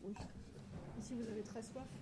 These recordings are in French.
Oui. Ici, vous avez très soif.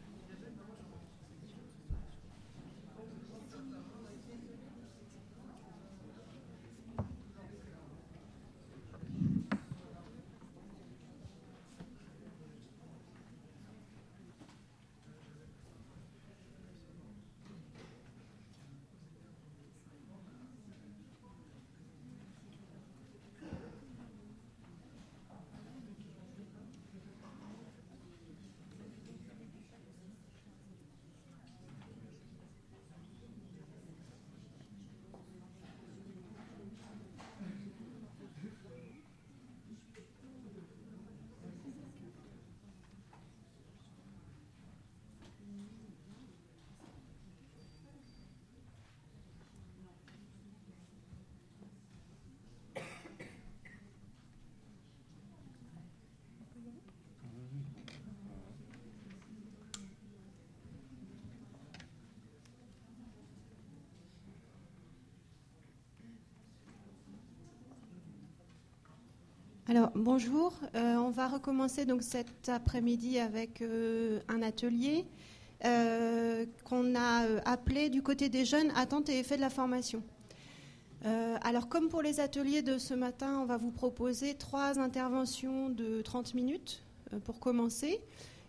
Alors, bonjour. On va recommencer donc cet après-midi avec un atelier qu'on a appelé du côté des jeunes attentes et effets de la formation. Alors, comme pour les ateliers de ce matin, on va vous proposer 3 interventions de 30 minutes pour commencer.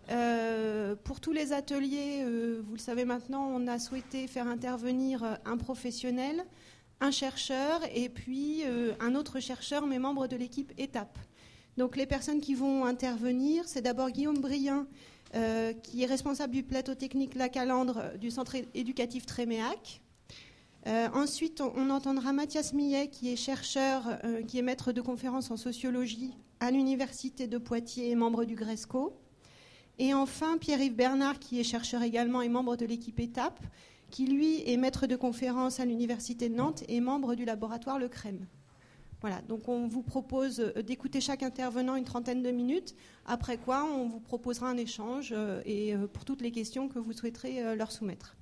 Pour tous les ateliers, vous le savez maintenant, on a souhaité faire intervenir un professionnel, un chercheur et puis un autre chercheur, mais membre de l'équipe ETAP. Donc les personnes qui vont intervenir, c'est d'abord Guillaume Brien, qui est responsable du plateau technique La Calandre du centre éducatif Tréméac. Ensuite, on entendra Mathias Millet, qui est chercheur, qui est maître de conférences en sociologie à l'université de Poitiers et membre du GRESCO. Et enfin, Pierre-Yves Bernard, qui est chercheur également et membre de l'équipe ETAP, qui lui est maître de conférence à l'Université de Nantes et membre du laboratoire Le Crème. Voilà, donc on vous propose d'écouter chaque intervenant une 30aine de minutes, après quoi on vous proposera un échange et pour toutes les questions que vous souhaiterez leur soumettre.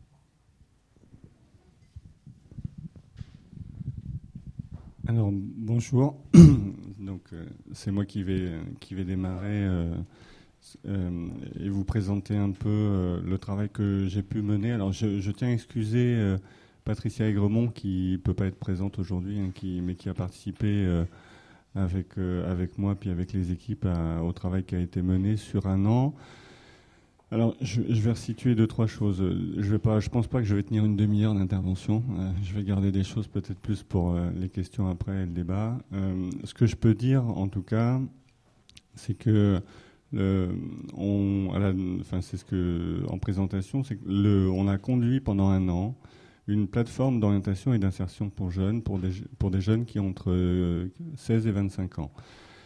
Alors, bonjour. Donc, c'est moi qui vais démarrer et vous présenter un peu le travail que j'ai pu mener. Alors, je tiens à excuser Patricia Aigremont qui ne peut pas être présente aujourd'hui, mais qui a participé avec moi puis avec les équipes au travail qui a été mené sur un an. Alors, je vais resituer 2-3 choses. Je pense pas que je vais tenir une demi-heure d'intervention. Je vais garder des choses peut-être plus pour les questions après et le débat. Ce que je peux dire, en tout cas, c'est que c'est ce que en présentation, c'est que on a conduit pendant un an une plateforme d'orientation et d'insertion pour jeunes, pour des jeunes qui ont entre 16 et 25 ans.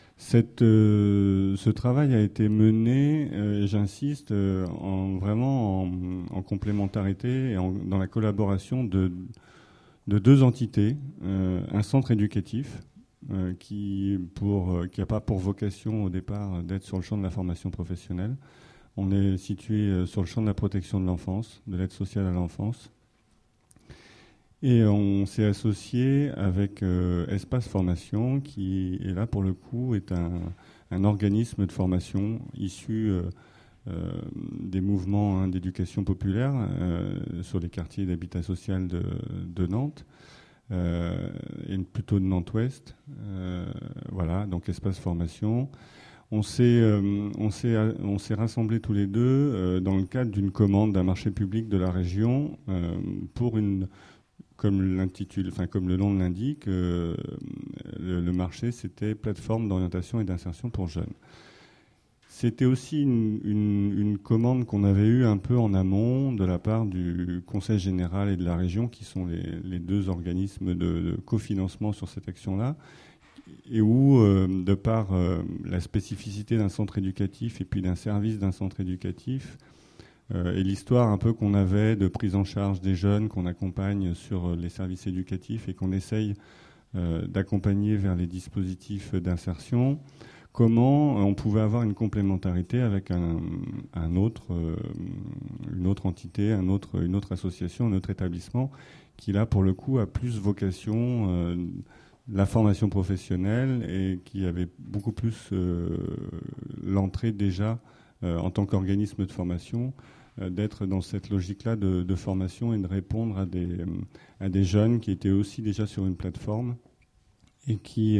Ce travail a été mené, et j'insiste, vraiment en complémentarité et dans la collaboration de 2 entités. Un centre éducatif qui n'a pas pour vocation au départ d'être sur le champ de la formation professionnelle. On est situé sur le champ de la protection de l'enfance, de l'aide sociale à l'enfance. Et on s'est associé avec Espace Formation, qui est là pour le coup est un organisme de formation issu des mouvements d'éducation populaire sur les quartiers d'habitat social de Nantes, et plutôt de Nantes-Ouest. Voilà, donc Espace Formation. On s'est rassemblés tous les deux dans le cadre d'une commande d'un marché public de la région pour comme le nom l'indique, le marché, c'était plateforme d'orientation et d'insertion pour jeunes. C'était aussi une commande qu'on avait eue un peu en amont de la part du Conseil général et de la région, qui sont les 2 organismes de cofinancement sur cette action-là, et où, de par la spécificité d'un centre éducatif et puis d'un service d'un centre éducatif, et l'histoire un peu qu'on avait de prise en charge des jeunes qu'on accompagne sur les services éducatifs et qu'on essaye d'accompagner vers les dispositifs d'insertion, comment on pouvait avoir une complémentarité avec une autre entité, une autre association, un autre établissement qui là pour le coup a plus vocation la formation professionnelle et qui avait beaucoup plus l'entrée déjà en tant qu'organisme de formation, d'être dans cette logique-là de formation et de répondre à des jeunes qui étaient aussi déjà sur une plateforme et qui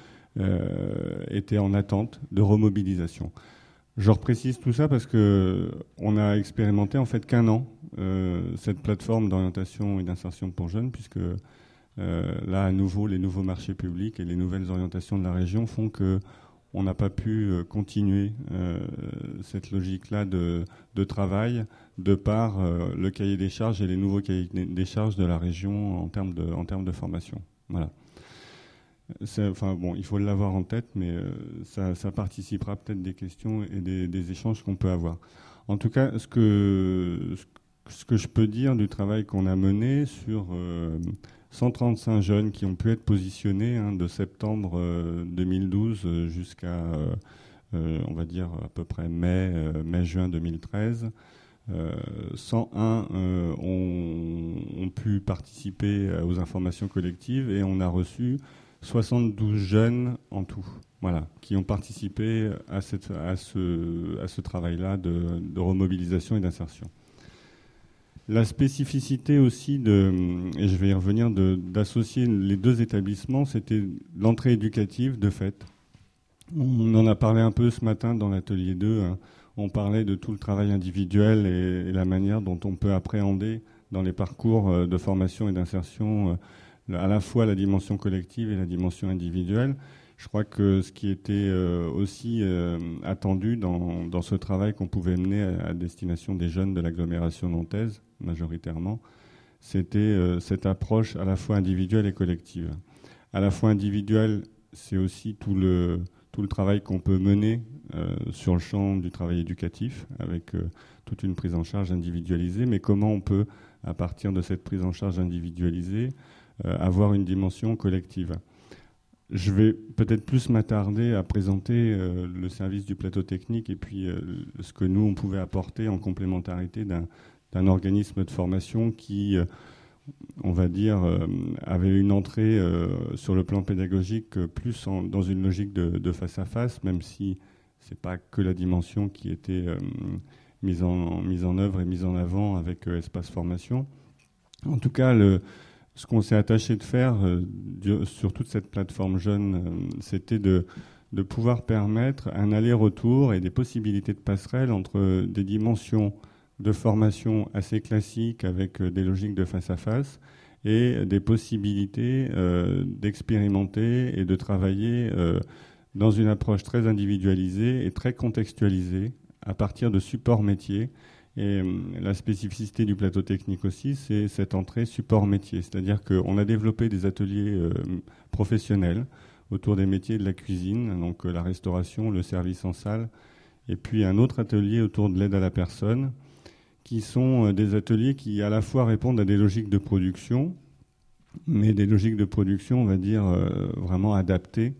étaient en attente de remobilisation. Je reprécise tout ça parce qu'on a expérimenté en fait qu'un an cette plateforme d'orientation et d'insertion pour jeunes, puisque là, à nouveau, les nouveaux marchés publics et les nouvelles orientations de la région font qu'on n'a pas pu continuer cette logique-là de travail de par le cahier des charges et les nouveaux cahiers des charges de la région en termes de formation. Voilà. Enfin, bon, il faut l'avoir en tête, mais ça participera peut-être des questions et des échanges qu'on peut avoir. En tout cas, ce que je peux dire du travail qu'on a mené sur 135 jeunes qui ont pu être positionnés de septembre 2012 jusqu'à, on va dire, à peu près mai-juin 2013. 101 ont pu participer aux informations collectives et on a reçu 72 jeunes en tout, voilà, qui ont participé à ce travail-là de remobilisation et d'insertion. La spécificité aussi, et je vais y revenir, d'associer les deux établissements, c'était l'entrée éducative de fait. On en a parlé un peu ce matin dans l'atelier 2. On parlait de tout le travail individuel et la manière dont on peut appréhender dans les parcours de formation et d'insertion à la fois la dimension collective et la dimension individuelle. Je crois que ce qui était aussi attendu dans ce travail qu'on pouvait mener à destination des jeunes de l'agglomération nantaise, majoritairement, c'était cette approche à la fois individuelle et collective. À la fois individuelle, c'est aussi tout le travail qu'on peut mener sur le champ du travail éducatif, avec toute une prise en charge individualisée, mais comment on peut, à partir de cette prise en charge individualisée, avoir une dimension collective. Je vais peut-être plus m'attarder à présenter le service du plateau technique et puis ce que nous, on pouvait apporter en complémentarité d'un organisme de formation qui, on va dire, avait une entrée sur le plan pédagogique plus dans une logique de face à face, même si c'est pas que la dimension qui était mise en œuvre et mise en avant avec Espace Formation. En tout cas, ce qu'on s'est attaché de faire sur toute cette plateforme jeune, c'était de pouvoir permettre un aller-retour et des possibilités de passerelle entre des dimensions de formation assez classiques avec des logiques de face-à-face et des possibilités d'expérimenter et de travailler dans une approche très individualisée et très contextualisée à partir de supports métiers. Et la spécificité du plateau technique aussi, c'est cette entrée support métier. C'est-à-dire qu'on a développé des ateliers professionnels autour des métiers de la cuisine, donc la restauration, le service en salle, et puis un autre atelier autour de l'aide à la personne, qui sont des ateliers qui à la fois répondent à des logiques de production, mais des logiques de production, on va dire, vraiment adaptées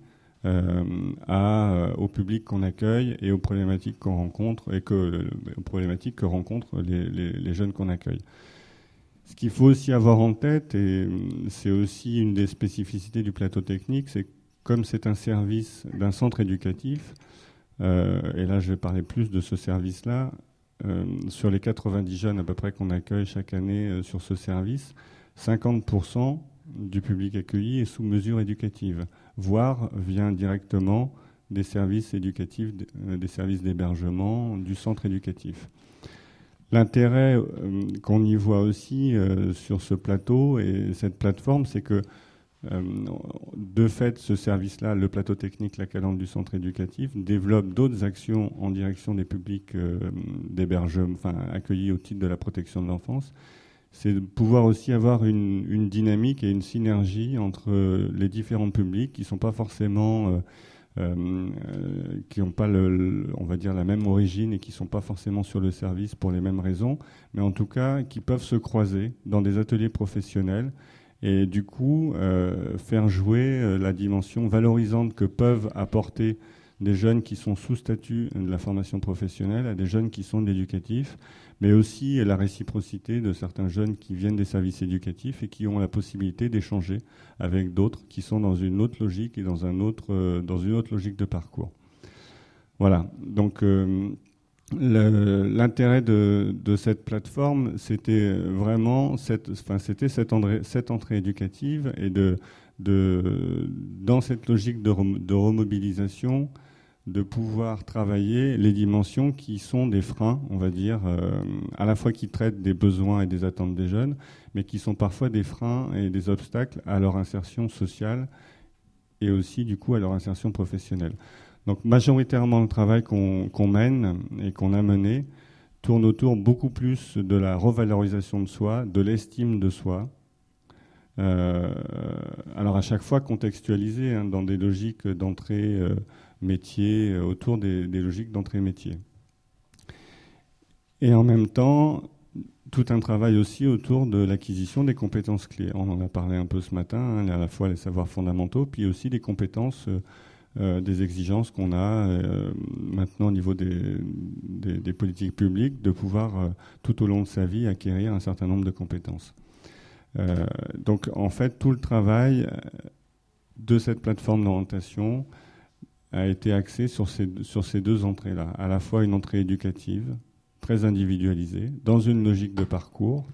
au public qu'on accueille et aux problématiques qu'on rencontre aux problématiques que rencontrent les jeunes qu'on accueille. Ce qu'il faut aussi avoir en tête, et c'est aussi une des spécificités du plateau technique, c'est que comme c'est un service d'un centre éducatif, et là je vais parler plus de ce service-là, sur les 90 jeunes à peu près qu'on accueille chaque année sur ce service, 50% du public accueilli est sous mesure éducative, voire vient directement des services éducatifs, des services d'hébergement, du centre éducatif. L'intérêt qu'on y voit aussi sur ce plateau et cette plateforme, c'est que de fait, ce service-là, le plateau technique La Calandre du centre éducatif, développe d'autres actions en direction des publics d'hébergement, accueillis au titre de la protection de l'enfance. C'est de pouvoir aussi avoir une dynamique et une synergie entre les différents publics qui ne sont pas forcément, qui n'ont pas, on va dire, la même origine et qui ne sont pas forcément sur le service pour les mêmes raisons, mais en tout cas qui peuvent se croiser dans des ateliers professionnels et du coup faire jouer la dimension valorisante que peuvent apporter des jeunes qui sont sous statut de la formation professionnelle à des jeunes qui sont de l'éducatif, mais aussi la réciprocité de certains jeunes qui viennent des services éducatifs et qui ont la possibilité d'échanger avec d'autres qui sont dans une autre logique et dans une autre logique de parcours. Voilà, donc l'intérêt de cette plateforme, c'était vraiment cette entrée éducative et dans cette logique de remobilisation, de pouvoir travailler les dimensions qui sont des freins, on va dire, à la fois qui traitent des besoins et des attentes des jeunes, mais qui sont parfois des freins et des obstacles à leur insertion sociale et aussi, du coup, à leur insertion professionnelle. Donc, majoritairement, le travail qu'on mène et qu'on a mené tourne autour beaucoup plus de la revalorisation de soi, de l'estime de soi. Alors, à chaque fois contextualisé dans des logiques d'entrée métier, autour des logiques d'entrée métier. Et en même temps, tout un travail aussi autour de l'acquisition des compétences clés. On en a parlé un peu ce matin, à la fois les savoirs fondamentaux, puis aussi des compétences, des exigences qu'on a maintenant au niveau des politiques publiques, de pouvoir tout au long de sa vie acquérir un certain nombre de compétences. Donc en fait, tout le travail de cette plateforme d'orientation a été axé sur ces deux entrées-là, à la fois une entrée éducative, très individualisée, dans une logique de parcours,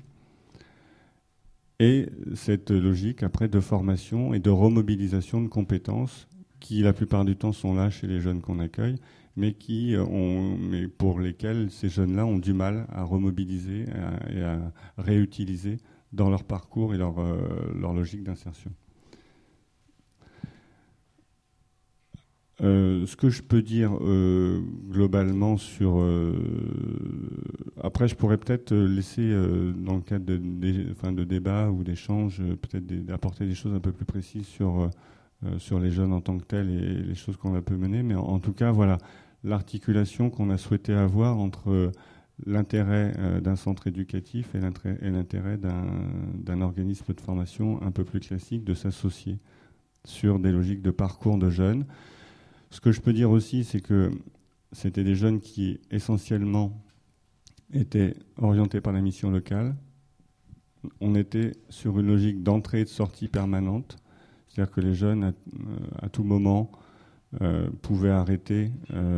et cette logique après de formation et de remobilisation de compétences qui la plupart du temps sont là chez les jeunes qu'on accueille, mais pour lesquels ces jeunes-là ont du mal à remobiliser et à réutiliser dans leur parcours et leur logique d'insertion. Ce que je peux dire globalement sur... après, je pourrais peut-être laisser, dans le cadre de débats ou d'échanges, peut-être apporter des choses un peu plus précises sur les jeunes en tant que tels et les choses qu'on a pu mener. Mais en tout cas, voilà, l'articulation qu'on a souhaité avoir entre l'intérêt d'un centre éducatif et l'intérêt d'un organisme de formation un peu plus classique de s'associer sur des logiques de parcours de jeunes. Ce que je peux dire aussi, c'est que c'était des jeunes qui essentiellement étaient orientés par la mission locale. On était sur une logique d'entrée et de sortie permanente, c'est-à-dire que les jeunes, à tout moment, pouvaient arrêter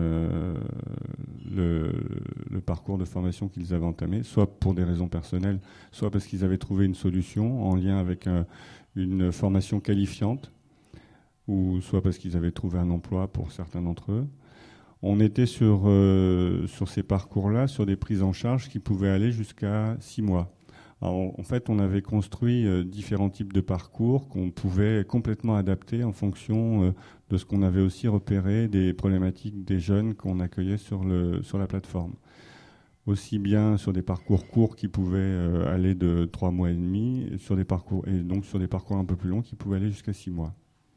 le parcours de formation qu'ils avaient entamé, soit pour des raisons personnelles, soit parce qu'ils avaient trouvé une solution en lien avec une formation qualifiante, ou soit parce qu'ils avaient trouvé un emploi pour certains d'entre eux. On était sur ces parcours-là, sur des prises en charge qui pouvaient aller jusqu'à 6 mois. Alors, en fait, on avait construit différents types de parcours qu'on pouvait complètement adapter en fonction de ce qu'on avait aussi repéré des problématiques des jeunes qu'on accueillait sur la plateforme. Aussi bien sur des parcours courts qui pouvaient aller de 3 mois et demi, et donc sur des parcours un peu plus longs qui pouvaient aller jusqu'à 6 mois.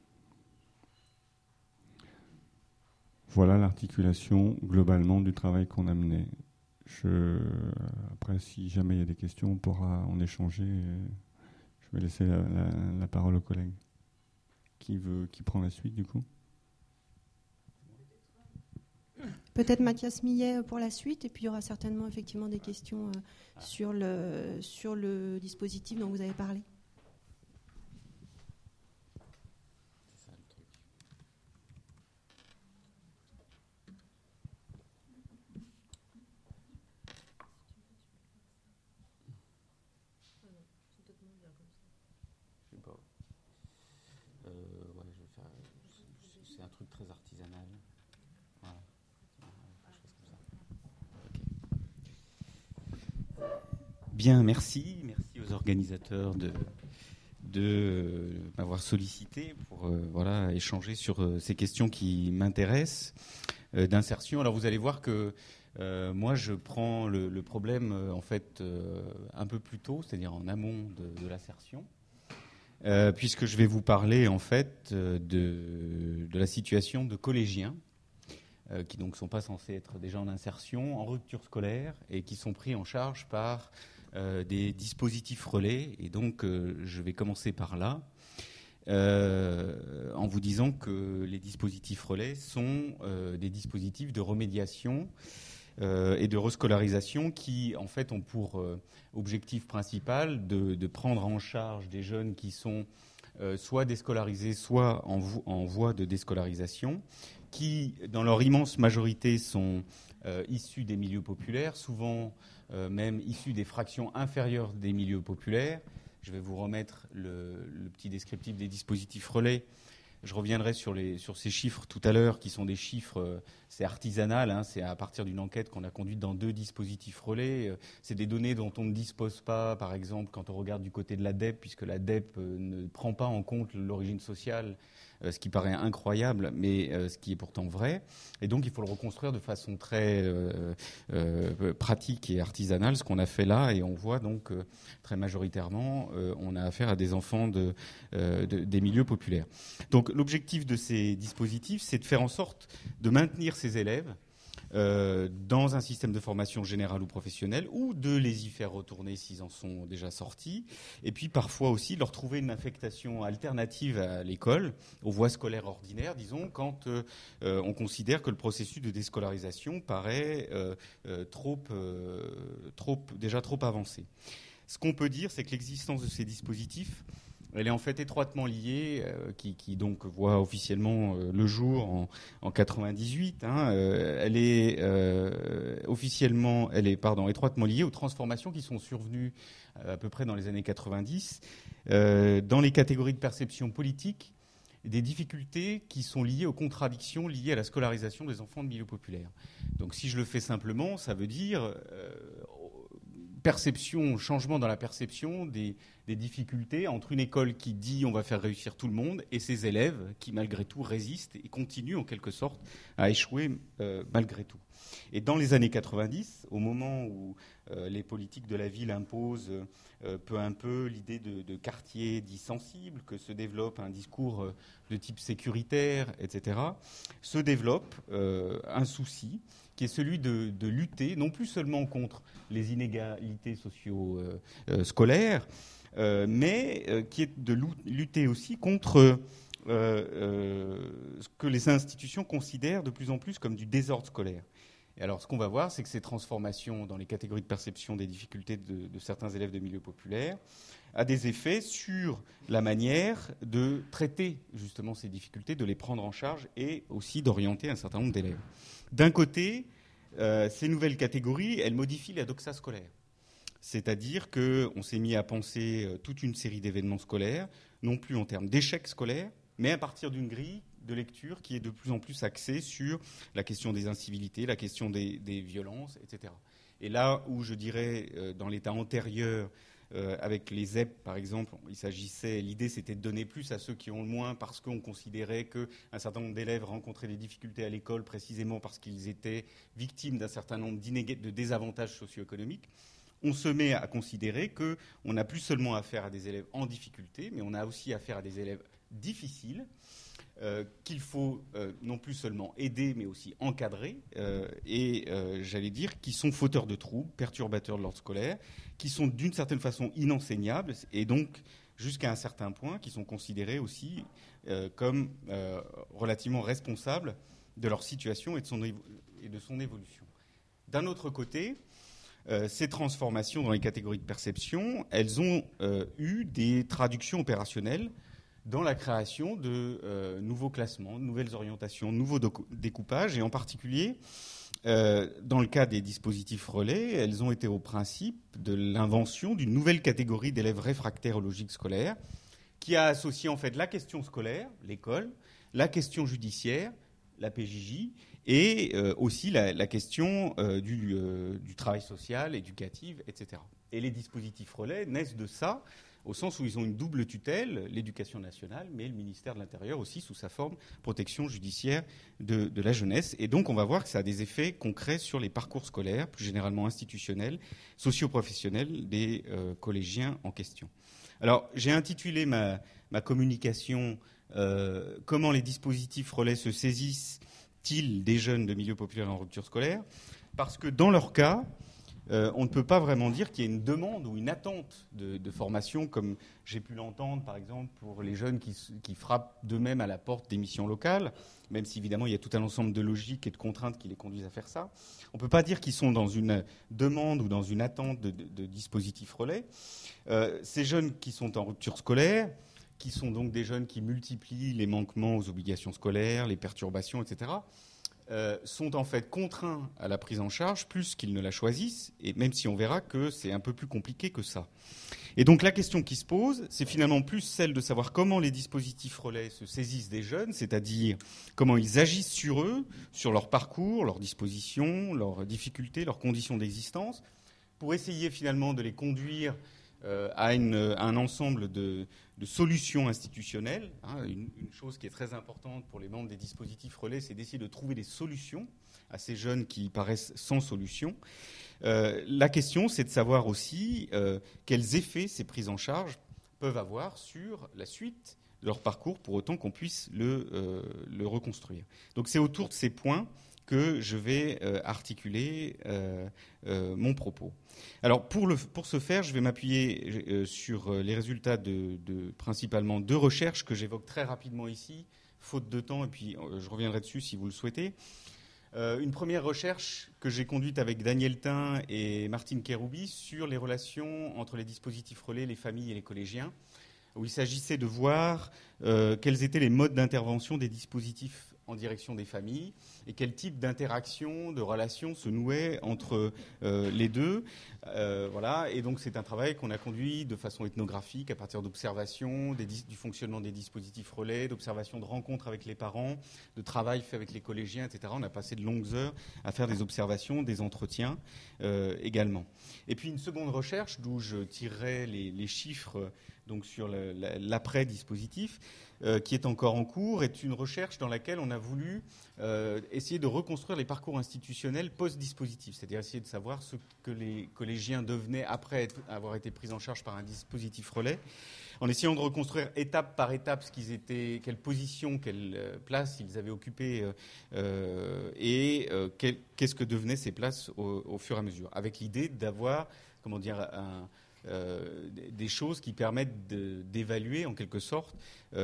Voilà l'articulation globalement du travail qu'on a mené. Après, si jamais il y a des questions, on pourra en échanger. Je vais laisser la parole aux collègues. Qui prend la suite, du coup ? Peut-être Mathias Millet pour la suite, et puis il y aura certainement effectivement des questions sur le dispositif dont vous avez parlé. C'est un truc très artisanal. Voilà. Okay. Bien, merci aux organisateurs de m'avoir sollicité pour échanger sur ces questions qui m'intéressent d'insertion. Alors vous allez voir que moi je prends le problème en fait un peu plus tôt, c'est-à-dire en amont de l'insertion. Puisque je vais vous parler en fait de la situation de collégiens qui donc sont pas censés être déjà en insertion, en rupture scolaire et qui sont pris en charge par des dispositifs relais. Et donc je vais commencer par là en vous disant que les dispositifs relais sont des dispositifs de remédiation et de rescolarisation qui, en fait, ont pour objectif principal de prendre en charge des jeunes qui sont soit déscolarisés, soit en voie de déscolarisation, qui, dans leur immense majorité, sont issus des milieux populaires, souvent même issus des fractions inférieures des milieux populaires. Je vais vous remettre le petit descriptif des dispositifs relais. Je reviendrai sur ces chiffres tout à l'heure, qui sont des chiffres, c'est artisanal, hein, c'est à partir d'une enquête qu'on a conduite dans 2 dispositifs relais. C'est des données dont on ne dispose pas, par exemple, quand on regarde du côté de l'ADEP, puisque l'ADEP ne prend pas en compte l'origine sociale, ce qui paraît incroyable, mais ce qui est pourtant vrai. Et donc, il faut le reconstruire de façon très pratique et artisanale, ce qu'on a fait là. Et on voit donc très majoritairement, on a affaire à des enfants des milieux populaires. Donc, l'objectif de ces dispositifs, c'est de faire en sorte de maintenir ces élèves dans un système de formation générale ou professionnelle, ou de les y faire retourner s'ils en sont déjà sortis, et puis parfois aussi leur trouver une affectation alternative à l'école, aux voies scolaires ordinaires, disons, quand on considère que le processus de déscolarisation paraît déjà trop avancé. Ce qu'on peut dire, c'est que l'existence de ces dispositifs, elle est en fait étroitement liée, qui donc voit officiellement le jour en 98. Hein, elle est étroitement liée aux transformations qui sont survenues à peu près dans les années 90 dans les catégories de perception politique, des difficultés qui sont liées aux contradictions liées à la scolarisation des enfants de milieux populaires. Donc, si je le fais simplement, ça veut dire changement dans la perception des difficultés entre une école qui dit on va faire réussir tout le monde et ses élèves qui malgré tout résistent et continuent en quelque sorte à échouer malgré tout. Et dans les années 90, au moment où les politiques de la ville imposent peu à peu l'idée de quartiers dits sensibles, que se développe un discours de type sécuritaire, etc., se développe un souci qui est celui de lutter non plus seulement contre les inégalités socio-scolaires, mais qui est de lutter aussi contre ce que les institutions considèrent de plus en plus comme du désordre scolaire. Et alors, ce qu'on va voir, c'est que ces transformations dans les catégories de perception des difficultés de certains élèves de milieux populaires a des effets sur la manière de traiter justement ces difficultés, de les prendre en charge et aussi d'orienter un certain nombre d'élèves. D'un côté, ces nouvelles catégories, elles modifient la doxa scolaire. C'est-à-dire qu'on s'est mis à penser toute une série d'événements scolaires, non plus en termes d'échecs scolaires, mais à partir d'une grille de lecture qui est de plus en plus axée sur la question des incivilités, la question des violences, etc. Et là où je dirais, dans l'état antérieur, avec les ZEP, par exemple, l'idée c'était de donner plus à ceux qui ont le moins parce qu'on considérait qu'un certain nombre d'élèves rencontraient des difficultés à l'école précisément parce qu'ils étaient victimes d'un certain nombre de désavantages socio-économiques. On se met à considérer qu'on n'a plus seulement affaire à des élèves en difficulté, mais on a aussi affaire à des élèves difficiles, qu'il faut non plus seulement aider, mais aussi encadrer, j'allais dire, qui sont fauteurs de troubles, perturbateurs de l'ordre scolaire, qui sont d'une certaine façon inenseignables, et donc, jusqu'à un certain point, qui sont considérés aussi comme relativement responsables de leur situation et de son évolution. D'un autre côté, ces transformations dans les catégories de perception, elles ont eu des traductions opérationnelles dans la création de nouveaux classements, de nouvelles orientations, de nouveaux découpages, et en particulier, dans le cas des dispositifs relais, elles ont été au principe de l'invention d'une nouvelle catégorie d'élèves réfractaires aux logiques scolaires, qui a associé en fait la question scolaire, l'école, la question judiciaire, la PJJ, et aussi la question du travail social, éducatif, etc. Et les dispositifs relais naissent de ça, au sens où ils ont une double tutelle, l'éducation nationale, mais le ministère de l'Intérieur aussi sous sa forme protection judiciaire de la jeunesse. Et donc on va voir que ça a des effets concrets sur les parcours scolaires, plus généralement institutionnels, socio-professionnels des collégiens en question. Alors j'ai intitulé ma communication « Comment les dispositifs relais se saisissent-ils des jeunes de milieux populaires en rupture scolaire ?» Parce que dans leur cas, on ne peut pas vraiment dire qu'il y ait une demande ou une attente de formation, comme j'ai pu l'entendre, par exemple, pour les jeunes qui frappent d'eux-mêmes à la porte des missions locales, même si, évidemment, il y a tout un ensemble de logiques et de contraintes qui les conduisent à faire ça. On ne peut pas dire qu'ils sont dans une demande ou dans une attente de dispositifs relais. Ces jeunes qui sont en rupture scolaire, qui sont donc des jeunes qui multiplient les manquements aux obligations scolaires, les perturbations, etc., sont en fait contraints à la prise en charge plus qu'ils ne la choisissent, et même si on verra que c'est un peu plus compliqué que ça. Et donc la question qui se pose, c'est finalement plus celle de savoir comment les dispositifs relais se saisissent des jeunes, c'est-à-dire comment ils agissent sur eux, sur leur parcours, leurs dispositions, leurs difficultés, leurs conditions d'existence, pour essayer finalement de les conduire à un ensemble de solutions institutionnelles. Une chose qui est très importante pour les membres des dispositifs relais, c'est d'essayer de trouver des solutions à ces jeunes qui paraissent sans solution. La question, c'est de savoir aussi quels effets ces prises en charge peuvent avoir sur la suite de leur parcours, pour autant qu'on puisse le reconstruire. Donc c'est autour de ces points que je vais articuler mon propos. Alors pour ce faire, je vais m'appuyer sur les résultats principalement de recherches que j'évoque très rapidement ici, faute de temps, et puis je reviendrai dessus si vous le souhaitez. Une première recherche que j'ai conduite avec Daniel Tin et Martine Keroubi sur les relations entre les dispositifs relais, les familles et les collégiens, où il s'agissait de voir quels étaient les modes d'intervention des dispositifs en direction des familles et quel type d'interaction, de relations se nouait entre les deux. Voilà. Et donc c'est un travail qu'on a conduit de façon ethnographique à partir d'observations du fonctionnement des dispositifs relais, d'observations de rencontres avec les parents, de travail fait avec les collégiens, etc. On a passé de longues heures à faire des observations, des entretiens également. Et puis une seconde recherche d'où je tirerai les chiffres donc sur l'après-dispositif, qui est encore en cours, est une recherche dans laquelle on a voulu essayer de reconstruire les parcours institutionnels post-dispositif, c'est-à-dire essayer de savoir ce que les collégiens devenaient après avoir été pris en charge par un dispositif relais, en essayant de reconstruire étape par étape ce qu'ils étaient, quelle position, quelle place ils avaient occupée et qu'est-ce que devenaient ces places au fur et à mesure, avec l'idée d'avoir, comment dire, des choses qui permettent d'évaluer en quelque sorte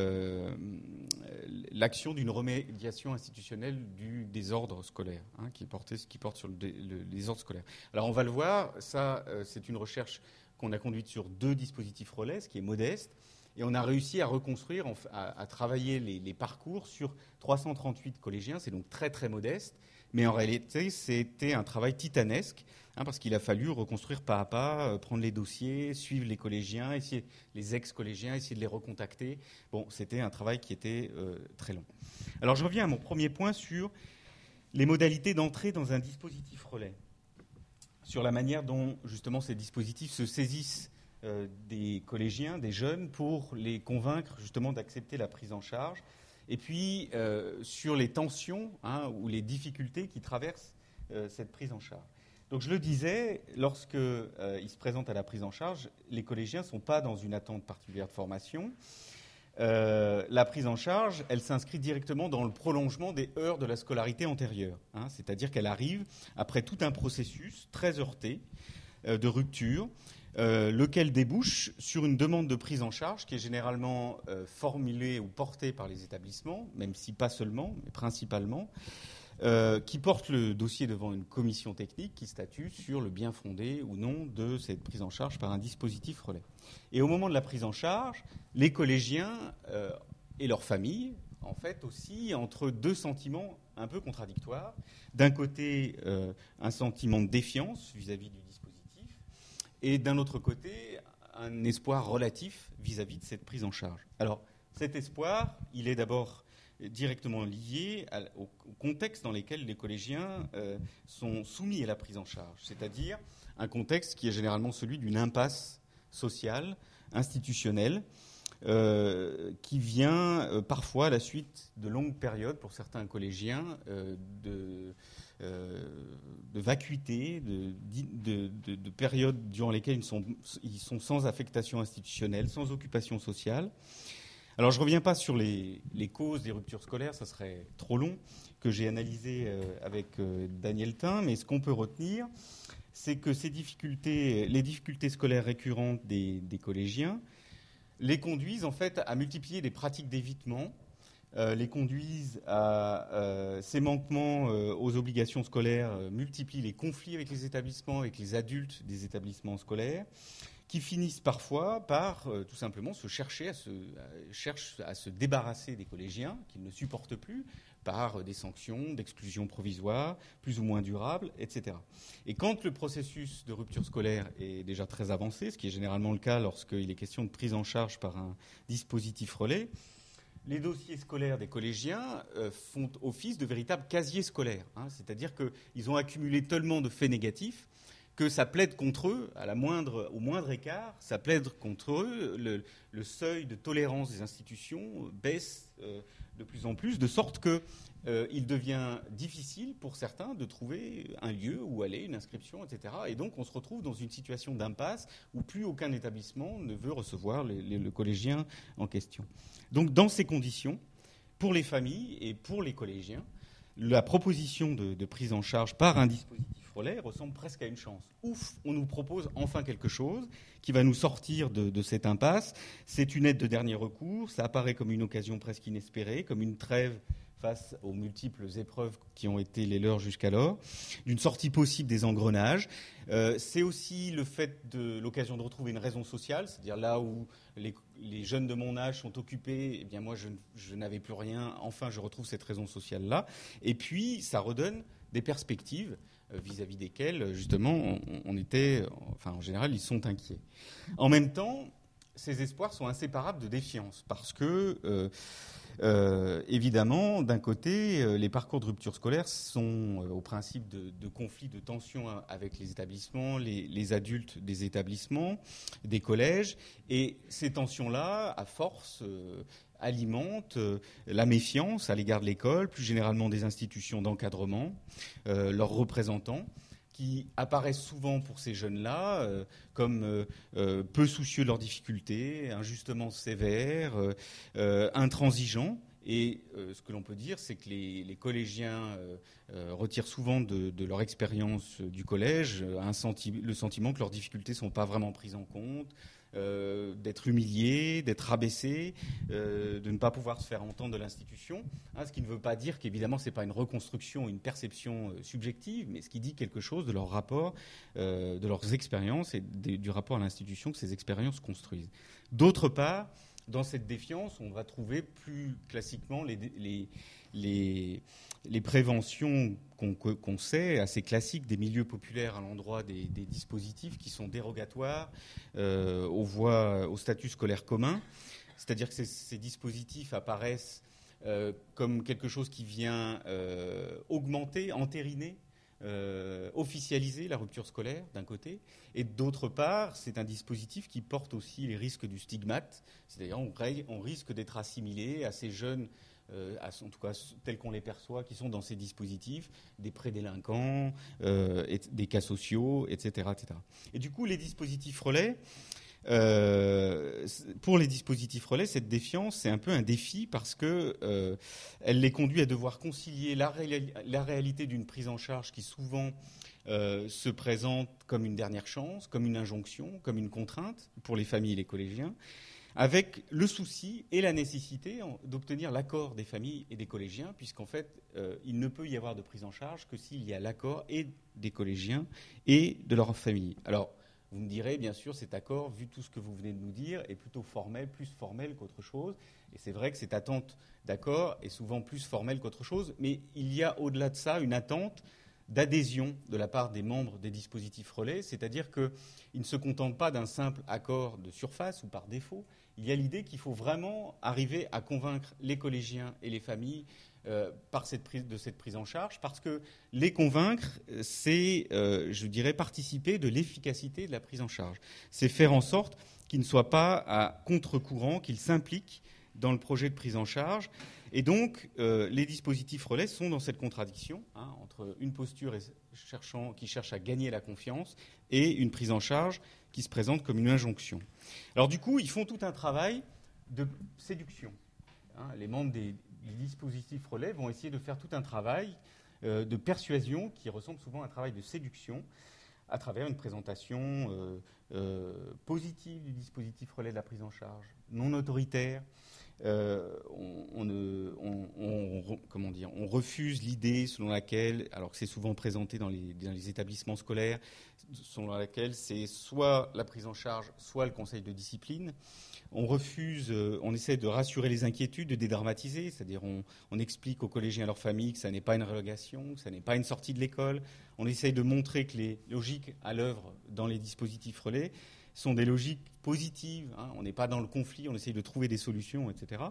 l'action d'une remédiation institutionnelle du désordre scolaire, qui porte sur le désordre scolaire. Alors on va le voir, ça c'est une recherche qu'on a conduite sur 2 dispositifs relais, ce qui est modeste, et on a réussi à reconstruire, à travailler les parcours sur 338 collégiens, c'est donc très très modeste, mais en réalité c'était un travail titanesque, parce qu'il a fallu reconstruire pas à pas, prendre les dossiers, suivre les collégiens, les ex-collégiens, essayer de les recontacter. Bon, c'était un travail qui était très long. Alors je reviens à mon premier point sur les modalités d'entrée dans un dispositif relais, sur la manière dont justement ces dispositifs se saisissent des collégiens, des jeunes, pour les convaincre justement d'accepter la prise en charge, et puis sur les tensions ou les difficultés qui traversent cette prise en charge. Donc je le disais, lorsqu'ils se présentent à la prise en charge, les collégiens ne sont pas dans une attente particulière de formation. La prise en charge, elle s'inscrit directement dans le prolongement des heures de la scolarité antérieure. C'est-à-dire qu'elle arrive après tout un processus très heurté de rupture, lequel débouche sur une demande de prise en charge qui est généralement formulée ou portée par les établissements, même si pas seulement, mais principalement, qui porte le dossier devant une commission technique qui statue sur le bien fondé ou non de cette prise en charge par un dispositif relais. Et au moment de la prise en charge, les collégiens et leurs familles, en fait, aussi entre 2 sentiments un peu contradictoires. D'un côté, un sentiment de défiance vis-à-vis du dispositif, et d'un autre côté, un espoir relatif vis-à-vis de cette prise en charge. Alors, cet espoir, il est d'abord directement lié au contexte dans lequel les collégiens sont soumis à la prise en charge, c'est-à-dire un contexte qui est généralement celui d'une impasse sociale, institutionnelle, qui vient parfois à la suite de longues périodes, pour certains collégiens, de vacuité, de périodes durant lesquelles ils sont sans affectation institutionnelle, sans occupation sociale. Alors, je ne reviens pas sur les causes des ruptures scolaires, ça serait trop long, que j'ai analysé avec Daniel Tin, mais ce qu'on peut retenir, c'est que les difficultés scolaires récurrentes des collégiens les conduisent en fait à multiplier les pratiques d'évitement, les conduisent à ces manquements aux obligations scolaires, multiplient les conflits avec les établissements, avec les adultes des établissements scolaires, qui finissent parfois par tout simplement chercher à se débarrasser des collégiens qu'ils ne supportent plus, par des sanctions, d'exclusion provisoire, plus ou moins durables, etc. Et quand le processus de rupture scolaire est déjà très avancé, ce qui est généralement le cas lorsqu'il est question de prise en charge par un dispositif relais, les dossiers scolaires des collégiens font office de véritables casiers scolaires. C'est-à-dire qu'ils ont accumulé tellement de faits négatifs que ça plaide contre eux, au moindre écart, ça plaide contre eux. Le seuil de tolérance des institutions baisse de plus en plus, de sorte qu'il devient difficile pour certains de trouver un lieu où aller, une inscription, etc. Et donc on se retrouve dans une situation d'impasse où plus aucun établissement ne veut recevoir le collégien en question. Donc dans ces conditions, pour les familles et pour les collégiens, la proposition de prise en charge par un dispositif relais ressemble presque à une chance. Ouf, on nous propose enfin quelque chose qui va nous sortir de cette impasse. C'est une aide de dernier recours, ça apparaît comme une occasion presque inespérée, comme une trêve face aux multiples épreuves qui ont été les leurs jusqu'alors, d'une sortie possible des engrenages. C'est aussi l'occasion de retrouver une raison sociale, c'est-à-dire là où les jeunes de mon âge sont occupés, eh bien moi je n'avais plus rien, enfin je retrouve cette raison sociale-là. Et puis ça redonne des perspectives vis-à-vis desquelles justement en général ils sont inquiets. En même temps, ces espoirs sont inséparables de défiance parce que évidemment, d'un côté, les parcours de rupture scolaire sont au principe de conflits, de tensions avec les établissements, les adultes des établissements, des collèges. Et ces tensions-là, à force, alimentent la méfiance à l'égard de l'école, plus généralement des institutions d'encadrement, leurs représentants, qui apparaissent souvent pour ces jeunes-là comme peu soucieux de leurs difficultés, injustement sévères, intransigeants. Et ce que l'on peut dire, c'est que les collégiens retirent souvent de leur expérience du collège le sentiment que leurs difficultés ne sont pas vraiment prises en compte, d'être humiliés, d'être rabaissés, de ne pas pouvoir se faire entendre de l'institution. Ce qui ne veut pas dire qu'évidemment ce n'est pas une reconstruction, une perception subjective, mais ce qui dit quelque chose de leur rapport, de leurs expériences et du rapport à l'institution que ces expériences construisent. D'autre part, dans cette défiance, on va trouver plus classiquement les préventions qu'on sait, assez classiques des milieux populaires à l'endroit des dispositifs qui sont dérogatoires au statut scolaire commun. C'est-à-dire que ces dispositifs apparaissent comme quelque chose qui vient augmenter, entériner, officialiser la rupture scolaire d'un côté, et d'autre part c'est un dispositif qui porte aussi les risques du stigmate, c'est-à-dire on risque d'être assimilé à ces jeunes, en tout cas tels qu'on les perçoit, qui sont dans ces dispositifs, des prédélinquants, des cas sociaux, etc., etc. Et du coup les dispositifs relais, pour les dispositifs relais, cette défiance, c'est un peu un défi parce que elle les conduit à devoir concilier la réalité d'une prise en charge qui souvent se présente comme une dernière chance, comme une injonction, comme une contrainte pour les familles et les collégiens, avec le souci et la nécessité d'obtenir l'accord des familles et des collégiens, puisqu'en fait, il ne peut y avoir de prise en charge que s'il y a l'accord et des collégiens et de leur famille. Alors, vous me direz, bien sûr, cet accord, vu tout ce que vous venez de nous dire, est plutôt formel, plus formel qu'autre chose. Et c'est vrai que cette attente d'accord est souvent plus formelle qu'autre chose. Mais il y a au-delà de ça une attente d'adhésion de la part des membres des dispositifs relais. C'est-à-dire qu'ils ne se contentent pas d'un simple accord de surface ou par défaut. Il y a l'idée qu'il faut vraiment arriver à convaincre les collégiens et les familles de cette prise en charge, parce que les convaincre, c'est, je dirais, participer de l'efficacité de la prise en charge. C'est faire en sorte qu'ils ne soient pas à contre-courant, qu'ils s'impliquent dans le projet de prise en charge. Et donc, les dispositifs relais sont dans cette contradiction entre une posture qui cherche à gagner la confiance et une prise en charge qui se présente comme une injonction. Alors du coup, ils font tout un travail de séduction. Les membres des dispositifs relais vont essayer de faire tout un travail de persuasion qui ressemble souvent à un travail de séduction à travers une présentation positive du dispositif relais de la prise en charge, non autoritaire, on refuse l'idée selon laquelle, alors que c'est souvent présenté dans les établissements scolaires, selon laquelle c'est soit la prise en charge, soit le conseil de discipline. On refuse, on essaie de rassurer les inquiétudes, de dédramatiser, c'est-à-dire on explique aux collégiens et à leurs familles que ça n'est pas une relégation, que ça n'est pas une sortie de l'école. On essaie de montrer que les logiques à l'œuvre dans les dispositifs relais sont des logiques positives. On n'est pas dans le conflit, on essaie de trouver des solutions, etc.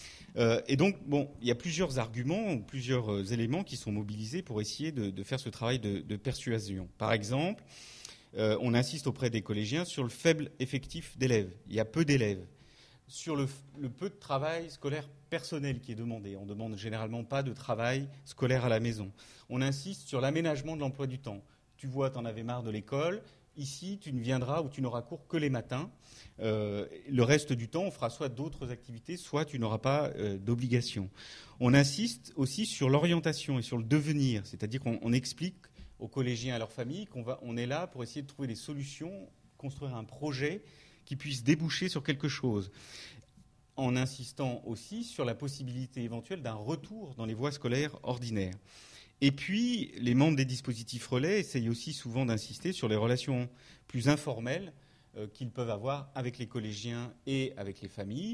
Et donc, il y a plusieurs arguments, plusieurs éléments qui sont mobilisés pour essayer de faire ce travail de persuasion. Par exemple, on insiste auprès des collégiens sur le faible effectif d'élèves. Il y a peu d'élèves. Sur le peu de travail scolaire personnel qui est demandé. On ne demande généralement pas de travail scolaire à la maison. On insiste sur l'aménagement de l'emploi du temps. Tu vois, tu en avais marre de l'école. Ici, tu ne viendras ou tu n'auras cours que les matins. Le reste du temps, on fera soit d'autres activités, soit tu n'auras pas d'obligation. On insiste aussi sur l'orientation et sur le devenir. C'est-à-dire qu'on explique aux collégiens et à leurs familles qu'on est là pour essayer de trouver des solutions, construire un projet qui puisse déboucher sur quelque chose, en insistant aussi sur la possibilité éventuelle d'un retour dans les voies scolaires ordinaires. Et puis, les membres des dispositifs relais essayent aussi souvent d'insister sur les relations plus informelles qu'ils peuvent avoir avec les collégiens et avec les familles,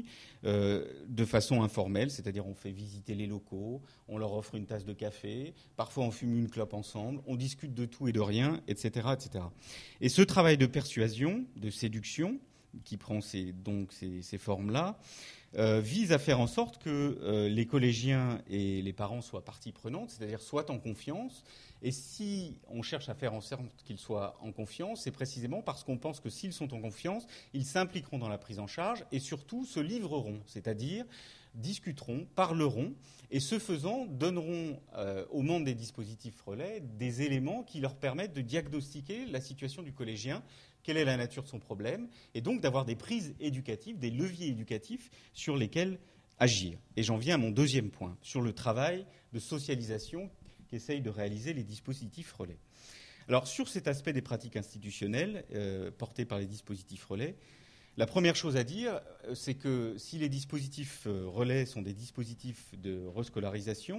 de façon informelle, c'est-à-dire on fait visiter les locaux, on leur offre une tasse de café, parfois on fume une clope ensemble, on discute de tout et de rien, etc., etc. Et ce travail de persuasion, de séduction, qui prend ces formes-là, vise à faire en sorte que les collégiens et les parents soient partie prenante, c'est-à-dire soient en confiance. Et si on cherche à faire en sorte qu'ils soient en confiance, c'est précisément parce qu'on pense que s'ils sont en confiance, ils s'impliqueront dans la prise en charge et surtout se livreront, c'est-à-dire discuteront, parleront et ce faisant donneront aux membres des dispositifs relais des éléments qui leur permettent de diagnostiquer la situation du collégien, quelle est la nature de son problème, et donc d'avoir des prises éducatives, des leviers éducatifs sur lesquels agir. Et j'en viens à mon deuxième point, sur le travail de socialisation qu'essayent de réaliser les dispositifs relais. Alors, sur cet aspect des pratiques institutionnelles portées par les dispositifs relais, la première chose à dire, c'est que si les dispositifs relais sont des dispositifs de rescolarisation,